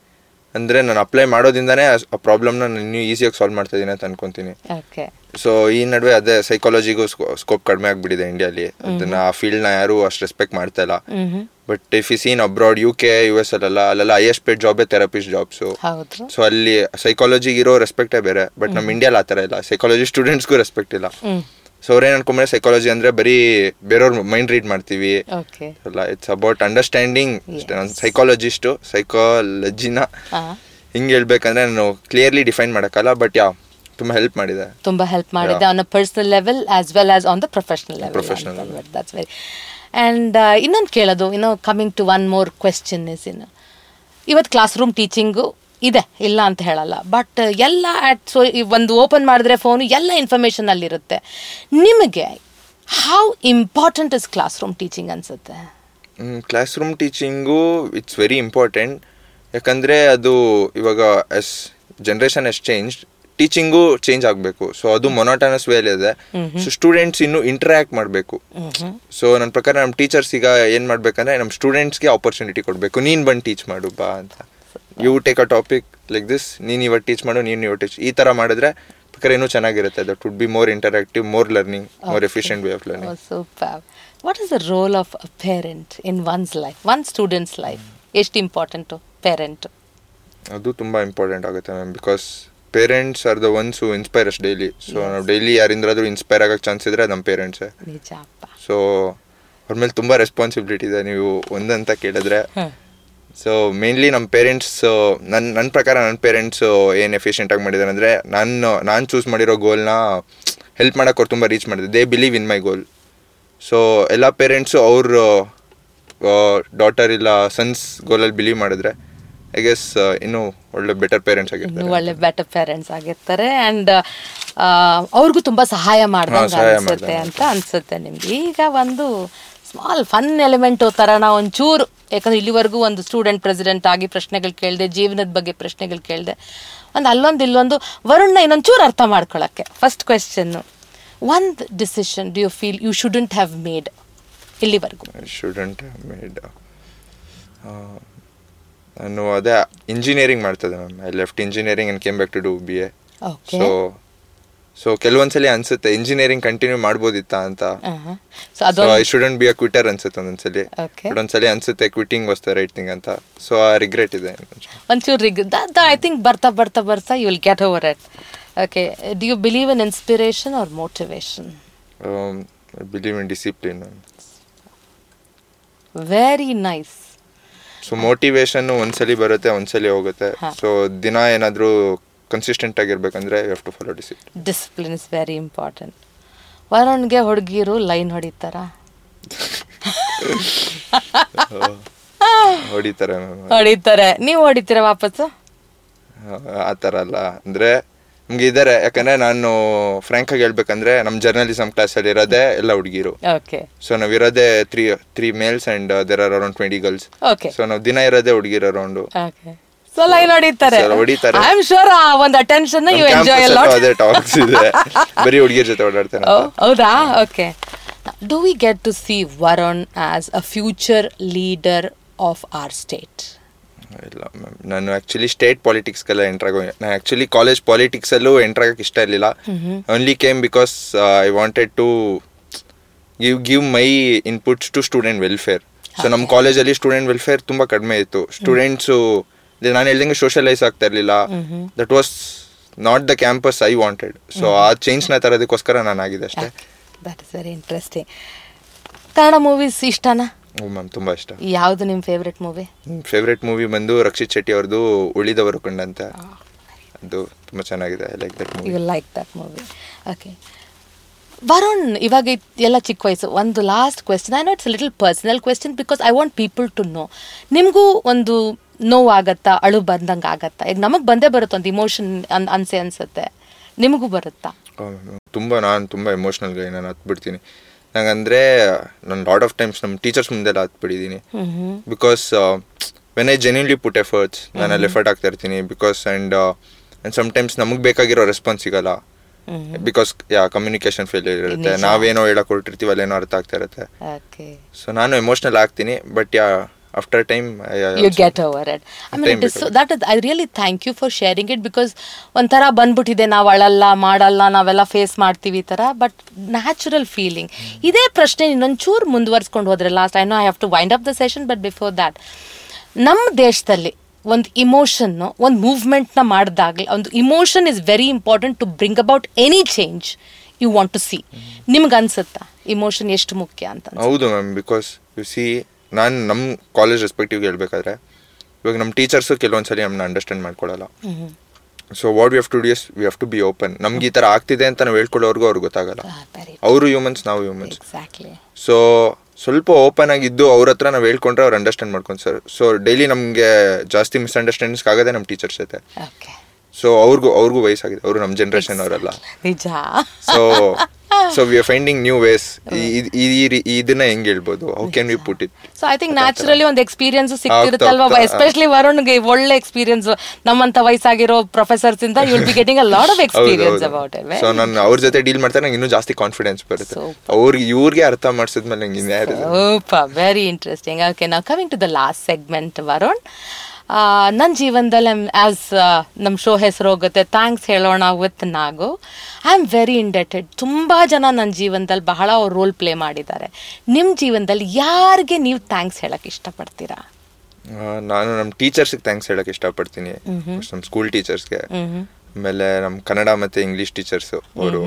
ಅಂದರೆ ನಾನು ಅಪ್ಲೈ ಮಾಡೋದ್ರಿಂದನೇ ಆ ಪ್ರಾಬ್ಲಮ್ನ ನಾನು ಇನ್ನೂ ಈಸಿಯಾಗಿ ಸಾಲ್ವ್ ಮಾಡ್ತಾ ಇದ್ದೀನಿ ಅಂತ ಅನ್ಕೊತೀನಿ. ಸೊ ಈ ನಡುವೆ ಅದೇ ಸೈಕಾಲಜಿಗೂ ಸ್ಕೋಪ್ ಕಡಿಮೆ ಆಗಿಬಿಟ್ಟಿದೆ ಇಂಡಿಯಾಲಿ. ಅದನ್ನ ಆ ಫೀಲ್ಡ್ನ ಯಾರು ಅಷ್ಟು ರೆಸ್ಪೆಕ್ಟ್ ಮಾಡ್ತಾ ಇಲ್ಲ. But if you seen abroad UK US ಅಲ್ಲೆಲ್ಲ ಹೈಯೆಸ್ಟ್ ಪೇಡ್ ಜಾಬೇ ಥೆರಪಿಸ್ಟ್ ಜಾಬ್ಸು. ಸೊ ಅಲ್ಲಿ ಸೈಕಾಲಜಿಗೆ ಇರೋ ರೆಸ್ಪೆಕ್ಟೇ ಬೇರೆ. ಬಟ್ ನಮ್ಮ ಇಂಡಿಯಾಲಿ ಆ ಥರ ಇಲ್ಲ, ಸೈಕಾಲಜಿ ಸ್ಟೂಡೆಂಟ್ಸ್ಗೂ ರೆಸ್ಪೆಕ್ಟ್ ಇಲ್ಲ. ಸೊ ಅವ್ರೇನು ಅನ್ಕೊಂಡ್ರೆ ಸೈಕಾಲಜಿ ಅಂದ್ರೆ ಬರೀ ಬೇರೆಯವ್ರ ಮೈಂಡ್ ರೀಡ್ ಮಾಡ್ತೀವಿ ಅಲ್ಲ, ಇಟ್ಸ್ ಅಬೌಟ್ ಅಂಡರ್ಸ್ಟ್ಯಾಂಡಿಂಗ್. ಸೈಕಾಲಜಿಸ್ಟು ಸೈಕಾಲಜಿನ ಹಿಂಗೆ ಹೇಳ್ಬೇಕಂದ್ರೆ ನಾನು ಕ್ಲಿಯರ್ಲಿ ಡಿಫೈನ್ ಮಾಡೋಕ್ಕಲ್ಲ, ಬಟ್ ತುಂಬಾ ಹೆಲ್ಪ್ ಮಾಡಿದೆ on a personal level as well as on the professional level. That's very. And ಇನ್ನೊಂದು ಕೇಳೋದು, coming to one more question is ಇವತ್ತು ಕ್ಲಾಸ್ ರೂಮ್ ಟೀಚಿಂಗು ಇದೆ, ಇಲ್ಲ ಅಂತ ಹೇಳಲ್ಲ, ಬಟ್ ಎಲ್ಲ ಒಂದು ಓಪನ್ ಮಾಡಿದ್ರೆ ಫೋನು ಎಲ್ಲ ಇನ್ಫಾರ್ಮೇಷನ್ ಅಲ್ಲಿರುತ್ತೆ. ನಿಮಗೆ how important is class room teaching ಅನ್ಸುತ್ತೆ? Class room teaching it's very important. ಯಾಕಂದರೆ ಅದು ಇವಾಗ as generation as change, teaching change ಆಗಬೇಕು. ಸೊ ಅದು ಮೊನೋಟನಸ್ ವೇಲ್ ಇದೆ. ಸೊ ಸ್ಟೂಡೆಂಟ್ಸ್ ಇನ್ನು ಇಂಟ್ರಾಕ್ಟ್ ಮಾಡಬೇಕು. ಸೊ ನನ್ನ ಪ್ರಕಾರ ನಮ್ಮ ಟೀಚರ್ಸ್ ಈಗ ಏನು ಮಾಡಬೇಕಂದ್ರೆ ನಮ್ಮ ಸ್ಟೂಡೆಂಟ್ಸ್ಗೆ ಆಪರ್ಚುನಿಟಿ ಕೊಡಬೇಕು. ನೀನು ಬಂದು ಟೀಚ್ ಮಾಡು ಬಾ ಅಂತ. You take a topic like this, ನೀನು ಇವತ್ತು ಟೀಚ್ ಮಾಡು, ನೀನು ಇವತ್ತು ಟೀಚ್, ಈ ಥರ ಮಾಡಿದ್ರೆ ಬೇಕಾದ್ರೆ ಇನ್ನೂ ಚೆನ್ನಾಗಿರುತ್ತೆ. That would be more interactive, more learning, more efficient way of learning. Super. What is the role of a parent in one's life, on students life? ಎಷ್ಟು ಇಂಪಾರ್ಟೆಂಟು ಪೇರೆಂಟ್? ಅದು ತುಂಬ ಇಂಪಾರ್ಟೆಂಟ್ ಆಗುತ್ತೆ ma'am. Because parents are the ones who inspire us daily. So ನಾವು daily ಯಾರಿಂದಾದ್ರೂ inspire ಆಗೋಕ್ಕೆ chance ಇದ್ರೆ ನಮ್ಮ ಪೇರೆಂಟ್ಸೇ. So ಅವ್ರ ಮೇಲೆ ತುಂಬ ರೆಸ್ಪಾನ್ಸಿಬಿಲಿಟಿ ಇದೆ ನೀವು ಒಂದಂತ ಕೇಳಿದ್ರೆ. ಸೊ ಮೇನ್ಲಿ ನಮ್ಮ ಪೇರೆಂಟ್ಸ್, ನನ್ನ ಪ್ರಕಾರ ನನ್ನ ಪೇರೆಂಟ್ಸು ಏನು ಎಫಿಷಿಯೆಂಟಾಗಿ ಮಾಡಿದ್ದಾರೆ ಅಂದರೆ, ನಾನು ಚೂಸ್ ಮಾಡಿರೋ ಗೋಲ್ನ ಹೆಲ್ಪ್ ಮಾಡೋಕೆ ಅವ್ರು ತುಂಬ ರೀಚ್ ಮಾಡಿದೆ. They believe in my goal. So ಎಲ್ಲ ಪೇರೆಂಟ್ಸು ಅವ್ರ ಡಾಟರ್ ಇಲ್ಲ ಸನ್ಸ್ ಗೋಲಲ್ಲಿ ಬಿಲೀವ್ ಮಾಡಿದ್ರೆ ಐ ಗೆಸ್ ಇನ್ನೂ ಒಳ್ಳೆ ಬೆಟರ್ ಪೇರೆಂಟ್ಸ್ ಆಗಿರ್ತಾರೆ. ಆ್ಯಂಡ್ ಅವ್ರಿಗೂ ತುಂಬ ಸಹಾಯ ಮಾಡ್ದಂಗೆ ಅಂತ ಅನ್ಸುತ್ತೆ ನಿಮ್ಗೆ. ಈಗ ಒಂದು ಸ್ಮಾಲ್ ಫನ್ ಎಲಿಮೆಂಟ್ ಥರ ನಾವು ಒಂಚೂರು, ಯಾಕಂದ್ರೆ ಇಲ್ಲಿವರೆಗೂ ಒಂದು ಸ್ಟೂಡೆಂಟ್ ಪ್ರೆಸಿಡೆಂಟ್ ಆಗಿ ಪ್ರಶ್ನೆಗಳು ಕೇಳಿದೆ, ಜೀವನದ ಬಗ್ಗೆ ಪ್ರಶ್ನೆಗಳು ಕೇಳಿದೆ, ಒಂದು ಇಲ್ಲೊಂದು ವರುಣ್ನ ಇನ್ನೊಂಚೂರು ಅರ್ಥ ಮಾಡ್ಕೊಳ್ಳೋಕ್ಕೆ. ಫಸ್ಟ್ ಕ್ವೆಶ್ಚನ್ನು, ಒಂದು decision do you feel you shouldn't have made ಇಲ್ಲಿವರೆಗೂ? ನಾನು ಅದೇ ಇಂಜಿನಿಯರಿಂಗ್ ಮಾಡ್ತಿದ್ದೆ ma'am. I left engineering and came back to do BA. So ಕೆಲವೊಂದ್ಸಲಿ ಅನ್ಸುತ್ತೆ ಇಂಜಿನಿಯರಿಂಗ್ ಕಂಟಿನ್ಯೂ ಮಾಡ್ಬೋದಿತ್ತಾ ಅಂತ. So I shouldn't be a quitter ಅನ್ಸುತ್ತೆ ಒಂದೊಂದ್ಸಲಿ. ಬಟ್ ಒಂದ್ಸಲಿ ಅನ್ಸುತ್ತೆ quitting was the right thing ಅಂತ. ಸೊ ಆ ರಿಗ್ರೆಟ್ ಇದೆ ಒಂಚೂರು. ಐ ಥಿಂಕ್ ಬರ್ತಾ you will get over it. Okay, do you believe in inspiration R motivation? I believe in discipline. Very nice. So motivation ಒಂದ್ಸಲಿ ಬರುತ್ತೆ, ಒಂದ್ಸಲಿ ಹೋಗುತ್ತೆ. ಸೊ ದಿನ ಏನಾದರೂ ಕನ್ಸಿಸ್ಟೆಂಟ್ ಆಗಿರ್ಬೇಕಂದ್ರೆ you have to follow discipline. Discipline is very important. ವರುಣ್ಗೆ ಹುಡುಗಿರು line ಹೊಡಿತಾರಾ? ಹೊಡಿತಾರೆ. ನೀವು ಹೊಡಿತೀರಾ ವಾಪಸ್ಸು? ಆ ಥರ ಅಲ್ಲ, ಅಂದರೆ ನಮ್ಗೆ ಇದ್ದಾರೆ. ಯಾಕಂದ್ರೆ ನಾನು ಫ್ರಾಂಕ್ ಆಗಿ ಹೇಳ್ಬೇಕಂದ್ರೆ ನಮ್ಮ ಜರ್ನಲಿಸಮ್ ಕ್ಲಾಸಲ್ಲಿ ಇರೋದೇ ಎಲ್ಲ ಹುಡುಗಿರು. ಸೊ ನಾವಿರೋದೇ three males and there are around 20 girls. So ನಾವು ದಿನ ಇರೋದೇ ಹುಡುಗಿರು ಅರೌಂಡ್. ಸೊ ಲೈನ್ ಹೊಡಿತಾರೆ. ಐ ಆಮ್ ಶೂರ್ ಆ ಒಂದು attention you enjoy a lot. ಅದೇ ಟಾಕ್ಸ್ ಇದೆ, ಬರೀ ಹುಡುಗಿಯರ ಜೊತೆ ಓಡಾಡ್ತಾರೆ. ಹೌದಾ? Okay. Do we get to see Varun as a future leader of our state? ಇಲ್ಲ ಮ್ಯಾಮ್, ನಾನು ಆ್ಯಕ್ಚುಲಿ ಸ್ಟೇಟ್ ಪಾಲಿಟಿಕ್ಸ್ಗೆಲ್ಲ ನಾನು ಆ್ಯಕ್ಚುಲಿ ಕಾಲೇಜ್ ಪಾಲಿಟಿಕ್ಸಲ್ಲೂ ಎಂಟ್ರಾಗಕ್ಕೆ ಇಷ್ಟ ಇರಲಿಲ್ಲ. Only came because I wanted to give my inputs to student welfare. So ನಮ್ಮ ಕಾಲೇಜಲ್ಲಿ ಸ್ಟೂಡೆಂಟ್ ವೆಲ್ಫೇರ್ ತುಂಬ ಕಡಿಮೆ ಇತ್ತು. ಸ್ಟೂಡೆಂಟ್ಸು ನಾನು ಹೇಳ್ದಂಗೆ ಸೋಷಲೈಸ್ ಆಗ್ತಾ ಇರಲಿಲ್ಲ. That was not the campus I wanted. So ಆ ಚೇಂಜ್ನ ತರೋದಕ್ಕೋಸ್ಕರ ನಾನು ಆಗಿದೆ ಅಷ್ಟೇ. That is very interesting. Kannada movies ಇಷ್ಟನಾ? ಮ್ಯಾಮ್ ತುಂಬ ಇಷ್ಟ. ಯಾವುದು ನಿಮ್ಮ ಫೇವ್ರೆಟ್ ಮೂವಿ? ಫೇವ್ರೆಟ್ ಮೂವಿ ಬಂದು ರಕ್ಷಿತ್ ಶೆಟ್ಟಿ ಅವ್ರದ್ದು ಉಳಿದವರು ಕಂಡಂತೆ. ಅದು ತುಂಬ ಚೆನ್ನಾಗಿದೆ. I like that movie. You like that movie. Okay Varun, ಇವಾಗ ಎಲ್ಲ ಚಿಕ್ಕ ವಯಸ್ಸು. ಒಂದು last question. I know it's little personal question because I want people to know. ನಿಮಗೂ ಒಂದು ನೋವಾಗತ್ತಾ, ಅಳು ಬಂದಂಗೆ ಆಗತ್ತಾ? ಈಗ ನಮಗೆ ಬಂದೇ ಬರುತ್ತೆ ಒಂದು ಇಮೋಷನ್ ಅನ್ಸುತ್ತೆ, ನಿಮಗೂ ಬರುತ್ತಾ? ನಾನು ತುಂಬ ಎಮೋಷ್ನಲ್ ಗೈ. ನಾನು ಹತ್ಬಿಡ್ತೀನಿ. ನಂಗಂದರೆ ನಾನು ಲಾಟ್ ಆಫ್ ಟೈಮ್ಸ್ ನಮ್ಮ ಟೀಚರ್ಸ್ ಮುಂದೆಲ್ಲ ಹತ್ಬಿಟ್ಟಿದ್ದೀನಿ. Because when I genuinely put efforts, ನಾನು ಅಲ್ಲಿ ಎಫರ್ಟ್ ಆಗ್ತಾ ಇರ್ತೀನಿ. ಬಿಕಾಸ್ ಆ್ಯಂಡ್ ಸಮ್ಟೈಮ್ಸ್ ನಮಗೆ ಬೇಕಾಗಿರೋ ರೆಸ್ಪಾನ್ಸ್ ಸಿಗಲ್ಲ. ಬಿಕಾಸ್ ಕಮ್ಯುನಿಕೇಶನ್ ಫೇಲ್ಯೂರ್ ಇರುತ್ತೆ. ನಾವೇನೋ ಹೇಳಕ್ ಹೊರಟಿರ್ತೀವಿ, ಅಲ್ಲೇನೋ ಅರ್ಥ ಆಗ್ತಾ ಇರುತ್ತೆ. ಸೊ ನಾನು ಎಮೋಷ್ನಲ್ ಆಗ್ತೀನಿ. But after time you get over it. I mean, it is so that is, I really thank you for sharing it, because ಒಂಥರ ಬಂದ್ಬಿಟ್ಟಿದೆ, ನಾವು ಅಳಲ್ಲ ಮಾಡಲ್ಲ, ನಾವೆಲ್ಲ ಫೇಸ್ ಮಾಡ್ತೀವಿ ಈ ಥರ, ಬಟ್ ನ್ಯಾಚುರಲ್ ಫೀಲಿಂಗ್. ಇದೇ ಪ್ರಶ್ನೆ ಇನ್ನೊಂಚೂರು ಮುಂದುವರ್ಸ್ಕೊಂಡು ಹೋದ್ರೆ, last I know I have to wind up the session, but before that, ನಮ್ಮ ದೇಶದಲ್ಲಿ ಒಂದು ಇಮೋಷನ್ನು, ಒಂದು ಮೂವ್ಮೆಂಟ್ನ ಮಾಡಿದಾಗಲಿ, ಒಂದು emotion is very important to bring about any change you want to see. ನಿಮ್ಗೆ ಅನ್ಸುತ್ತಾ ಇಮೋಷನ್ ಎಷ್ಟು ಮುಖ್ಯ ಅಂತ? ಹೌದು ಮ್ಯಾಮ್, ಬಿಕಾಸ್ ಯು ಸಿ, ನಾನು ನಮ್ಮ ಕಾಲೇಜ್ ರೆಸ್ಪೆಕ್ಟಿವ್ಗೆ ಹೇಳ್ಬೇಕಾದ್ರೆ, ಇವಾಗ ನಮ್ಮ ಟೀಚರ್ಸು ಕೆಲವೊಂದ್ಸಲಿ ನಮ್ಮನ್ನ ಅಂಡರ್ಸ್ಟ್ಯಾಂಡ್ ಮಾಡ್ಕೊಳ್ಳಲ್ಲ. So what we have to do is we have to be open. ನಮ್ಗೆ ಈ ಥರ ಆಗ್ತಿದೆ ಅಂತ ನಾವು ಹೇಳ್ಕೊಳ್ಳೋರ್ಗೂ ಅವ್ರಿಗೆ ಗೊತ್ತಾಗಲ್ಲ. ಅವರು ಹ್ಯೂಮನ್ಸ್, ನಾವು ಹ್ಯೂಮನ್ಸ್. ಸೊ ಸ್ವಲ್ಪ ಓಪನ್ ಆಗಿದ್ದು ಅವ್ರ ಹತ್ರ ನಾವು ಹೇಳ್ಕೊಂಡ್ರೆ ಅವ್ರು ಅಂಡರ್ಸ್ಟ್ಯಾಂಡ್ ಮಾಡ್ಕೊಂಡು ಸರ್. ಸೊ ಡೈಲಿ ನಮಗೆ ಜಾಸ್ತಿ ಮಿಸ್ಅಂಡರ್ಸ್ಟ್ಯಾಂಡಿಂಗ್ಸ್ ಆಗೋದೇ ನಮ್ಮ ಟೀಚರ್ಸ್ ಜೊತೆ. ಸೊ ಅವ್ರಿಗೂ ವಯಸ್ಸಾಗಿದೆ, ಅವರು ನಮ್ಮ ಜನ್ರೇಷನ್ ಅವರಲ್ಲ. So we are finding new ways. ಇದನ್ನ ಹೆಂಗ್ ಹೇಳ್ಬೋದು, how can we put it? So I think naturally ಒಂದು ಎಕ್ಸ್ಪೀರಿಯನ್ಸ್ ಸಿಕ್ತಿರುತ್ತಲ್ವಾ, ಎಸ್ಪೆಷಲಿ ವರುಣ್ಗೆ ಒಳ್ಳೆ ಎಕ್ಸ್ಪೀರಿಯನ್ಸ್ ನಮ್ಮಂತ ವಯಸ್ಸಾಗಿರೋ ಪ್ರೊಫೆಸರ್ಸ್ ಇಂದ you will be getting a lot of experience about it. So ನಾನು ಅವ್ರ ಜೊತೆ ಡೀಲ್ ಮಾಡ್ತಾರೆ, ನಂಗೆ ಇನ್ನೂ ಜಾಸ್ತಿ ಕಾನ್ಫಿಡೆನ್ಸ್ ಬರುತ್ತೆ. ಇವ್ರಿಗೆ ಅರ್ಥ ಮಾಡಿಸಿದ್ಮೇಲೆ ನಂಗೆ ಇನ್ಯಾರು. Very interesting. ಓಕೆ, ನಾವು coming to the last segment Varun. ನನ್ನ ಜೀವನದಲ್ಲಿ ಆ್ಯಸ್ ನಮ್ಮ ಶೋ ಹೆಸರು ಹೋಗುತ್ತೆ, ಥ್ಯಾಂಕ್ಸ್ ಹೇಳೋಣ with Nagu. I am very indebted. ತುಂಬ ಜನ ನನ್ನ ಜೀವನದಲ್ಲಿ ಬಹಳ ಅವ್ರು ರೋಲ್ ಪ್ಲೇ ಮಾಡಿದ್ದಾರೆ. ನಿಮ್ಮ ಜೀವನದಲ್ಲಿ ಯಾರಿಗೆ ನೀವು ಥ್ಯಾಂಕ್ಸ್ ಹೇಳಕ್ಕೆ ಇಷ್ಟಪಡ್ತೀರಾ? ನಾನು ನಮ್ಮ ಟೀಚರ್ಸ್ಗೆ ಥ್ಯಾಂಕ್ಸ್ ಹೇಳಕ್ಕೆ ಇಷ್ಟಪಡ್ತೀನಿ. ನಮ್ಮ ಸ್ಕೂಲ್ ಟೀಚರ್ಸ್ಗೆ, ಆಮೇಲೆ ನಮ್ಮ ಕನ್ನಡ ಮತ್ತು ಇಂಗ್ಲೀಷ್ ಟೀಚರ್ಸು. ಅವರು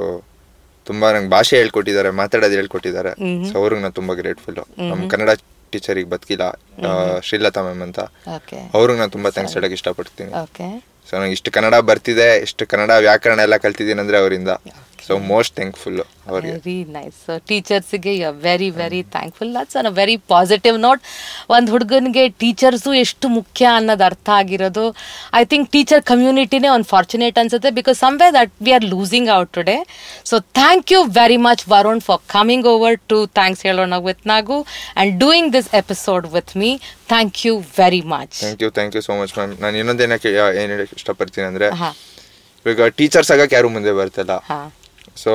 ತುಂಬ ನಂಗೆ ಭಾಷೆ ಹೇಳ್ಕೊಟ್ಟಿದ್ದಾರೆ, ಮಾತಾಡೋದು ಹೇಳ್ಕೊಟ್ಟಿದ್ದಾರೆ. ಸೊ ಅವ್ರಿಗೆ ನಾನು ತುಂಬ ಗ್ರೇಟ್ಫುಲ್ಲು. ನಮ್ಮ ಕನ್ನಡ ಟೀಚರಿಗೆ ಬದುಕಿಲ್ಲ, ಶ್ರೀಲತಾ ಮ್ಯಾಮ್ ಅಂತ, ಅವ್ರಿಗೆ ನಾನು ತುಂಬ ಥ್ಯಾಂಕ್ಸ್ ಹೇಳಕ್ಕೆ ಇಷ್ಟಪಡ್ತೀನಿ. ಸೊ ನಂಗೆ ಇಷ್ಟು ಕನ್ನಡ ಬರ್ತಿದೆ, ಇಷ್ಟು ಕನ್ನಡ ವ್ಯಾಕರಣ ಎಲ್ಲ ಕಲ್ತಿದ್ದೀನಿ ಅಂದರೆ ಅವರಿಂದ. ಸೊ ಮೋಸ್ಟ್ ಥ್ಯಾಂಕ್ಫುಲ್ ಅವರಿಗೆ. Very nice. ಸೊ ಟೀಚರ್ಸಿಗೆ you are very very thankful. That's on a very positive note. ಒಂದು ಹುಡುಗನಿಗೆ ಟೀಚರ್ಸು ಎಷ್ಟು ಮುಖ್ಯ ಅನ್ನೋದು ಅರ್ಥ ಆಗಿರೋದು. ಐ ಥಿಂಕ್ ಟೀಚರ್ ಕಮ್ಯುನಿಟಿನೇ ಒಂದು ಫಾರ್ಚುನೇಟ್ ಅನ್ಸುತ್ತೆ, because somewhere that we are losing out today. So thank you very much Varun for coming over to thanks ಹೇಳೋಣ with Nagu and doing this episode with me. Thank you very much. Thank you so much ma'am. ನಾನು ಇನ್ನೊಂದೇನಕ್ಕೆ ಏನು ಹೇಳಕ್ಕೆ ಇಷ್ಟಪಡ್ತೀನಿ ಅಂದರೆ, ಇವಾಗ teachers ಆಗಕ್ಕೆ ಯಾರು ಮುಂದೆ ಬರ್ತಲ್ಲ. ಸೊ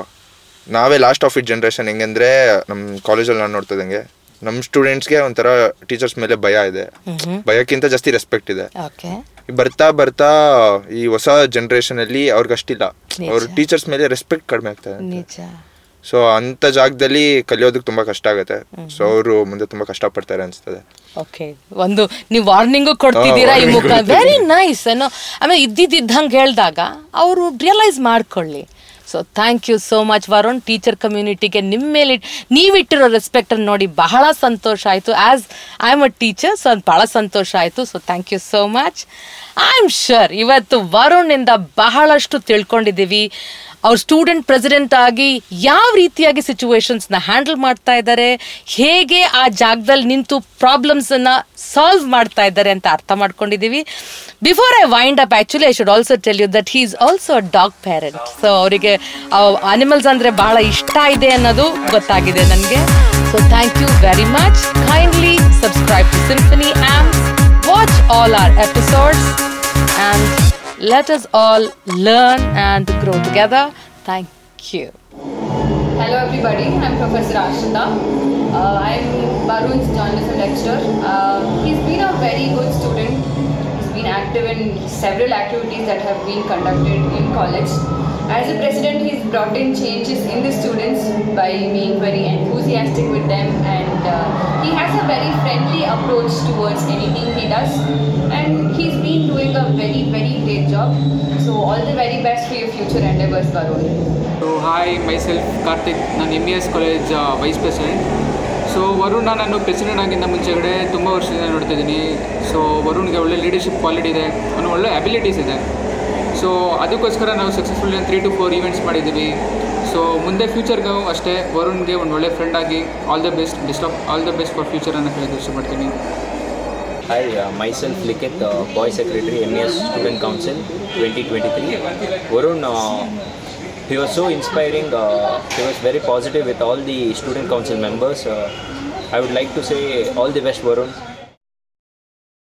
ನಾವೇ ಲಾಸ್ಟ್ ಆಫ್ ಇಟ್ ಜನ್ರೇಷನ್. ಹೆಂಗಂದ್ರೆ ನಮ್ಮ ಕಾಲೇಜಲ್ಲಿ ನಾನು ನೋಡ್ತಿದ್ದಂಗೆ ನಮ್ಮ ಸ್ಟೂಡೆಂಟ್ಸ್ಗೆ ಒಂಥರ ಟೀಚರ್ಸ್ ಮೇಲೆ ಭಯ ಇದೆ, ಭಯಕ್ಕಿಂತ ಜಾಸ್ತಿ ರೆಸ್ಪೆಕ್ಟ್ ಇದೆ. ಬರ್ತಾ ಬರ್ತಾ ಈ ಹೊಸ ಜನ್ರೇಷನ್ ಅಲ್ಲಿ ಅವ್ರಿಗೆ ಅಷ್ಟಿಲ್ಲ, ಅವ್ರ ಟೀಚರ್ಸ್ ಮೇಲೆ ರೆಸ್ಪೆಕ್ಟ್ ಕಡಿಮೆ ಆಗ್ತದೆ. ಸೊ ಅಂತ ಜಾಗದಲ್ಲಿ ಕಲಿಯೋದಕ್ಕೆ ತುಂಬಾ ಕಷ್ಟ ಆಗುತ್ತೆ. ಸೊ ಅವರು ಮುಂದೆ ತುಂಬಾ ಕಷ್ಟಪಡ್ತಾರೆ ಅನ್ಸ್ತದೆ. ಓಕೆ, ಒಂದು ನೀವು ವಾರ್ನಿಂಗು ಕೊಡ್ತಿದ್ದೀರಾ ಈ ಮುಖ. Very nice. ಏನೋ ಆಮೇಲೆ ಇದ್ದಿದ್ದಂಗೆ ಹೇಳಿದಾಗ ಅವರು ರಿಯಲೈಸ್ ಮಾಡ್ಕೊಳ್ಳಿ. So thank you so much Varun. Teacher ಕಮ್ಯುನಿಟಿಗೆ ನಿಮ್ಮ ಮೇಲೆ ನೀವಿಟ್ಟಿರೋ ರೆಸ್ಪೆಕ್ಟನ್ನು ನೋಡಿ ಬಹಳ ಸಂತೋಷ ಆಯಿತು. As I am a teacher, so ಅದು ಭಾಳ ಸಂತೋಷ ಆಯಿತು. So thank you so much. I am sure ಇವತ್ತು ವರುಣ್ನಿಂದ ಬಹಳಷ್ಟು ತಿಳ್ಕೊಂಡಿದ್ದೀವಿ. ಅವ್ರು ಸ್ಟೂಡೆಂಟ್ ಪ್ರೆಸಿಡೆಂಟ್ ಆಗಿ ಯಾವ ರೀತಿಯಾಗಿ ಸಿಚುವೇಶನ್ಸ್ನ ಹ್ಯಾಂಡಲ್ ಮಾಡ್ತಾ ಇದ್ದಾರೆ, ಹೇಗೆ ಆ ಜಾಗದಲ್ಲಿ ನಿಂತು ಪ್ರಾಬ್ಲಮ್ಸನ್ನು ಸಾಲ್ವ್ ಮಾಡ್ತಾ ಇದ್ದಾರೆ ಅಂತ ಅರ್ಥ ಮಾಡ್ಕೊಂಡಿದ್ದೀವಿ. Before I wind up, actually I should also tell you that he is also a dog parent. So ಅವರಿಗೆ ಅನಿಮಲ್ಸ್ ಅಂದರೆ ಬಹಳ ಇಷ್ಟ ಇದೆ ಅನ್ನೋದು ಗೊತ್ತಾಗಿದೆ ನನಗೆ. So thank you very much. Kindly subscribe to Symphony Amps, watch all our episodes and let us all learn and grow together. Thank you. Hello everybody, I'm Professor Ashita. I'm Varun's journalism lecturer. He's been a very good student. He's been active in several activities that have been conducted in college. As a president, he's brought in changes in the students by being very enthusiastic with them, and he has a very friendly approach towards anything he does, and he's been doing a very, very great job. So all the very best for your future endeavors, Varun. So hi, myself Karthik. ನಾನು MES college vice president. So ವರುಣ್ನ ನಾನು president ಆಗಿಂದ ಮುಂಚೆಗಡೆ ತುಂಬ ವರ್ಷದಿಂದ ನೋಡ್ತಿದ್ದೀನಿ. So ವರುಣ್ಗೆ ಒಳ್ಳೆ leadership quality ಇದೆ, ಅವನು ಒಳ್ಳೆ ಅಬಿಲಿಟೀಸ್ ಇದೆ. ಸೊ ಅದಕ್ಕೋಸ್ಕರ ನಾವು ಸಕ್ಸಸ್ಫುಲ್ಲಿ 3 to 4 ಈವೆಂಟ್ಸ್ ಮಾಡಿದ್ದೀವಿ. ಸೊ ಮುಂದೆ ಫ್ಯೂಚರ್ಗೂ ಅಷ್ಟೇ ವರುಣ್ಗೆ ಒಂದು ಒಳ್ಳೆ ಫ್ರೆಂಡ್ ಆಗಿ all the best for future ಅನ್ನೋ ಹೇಳೋದು ಇಷ್ಟಪಡ್ತೀನಿ. Hi, myself Likith, Boy Secretary, MES Student Council 2023. Varun, he was so inspiring, he was very positive with all the Student Council members. I would like to say all the best, Varun.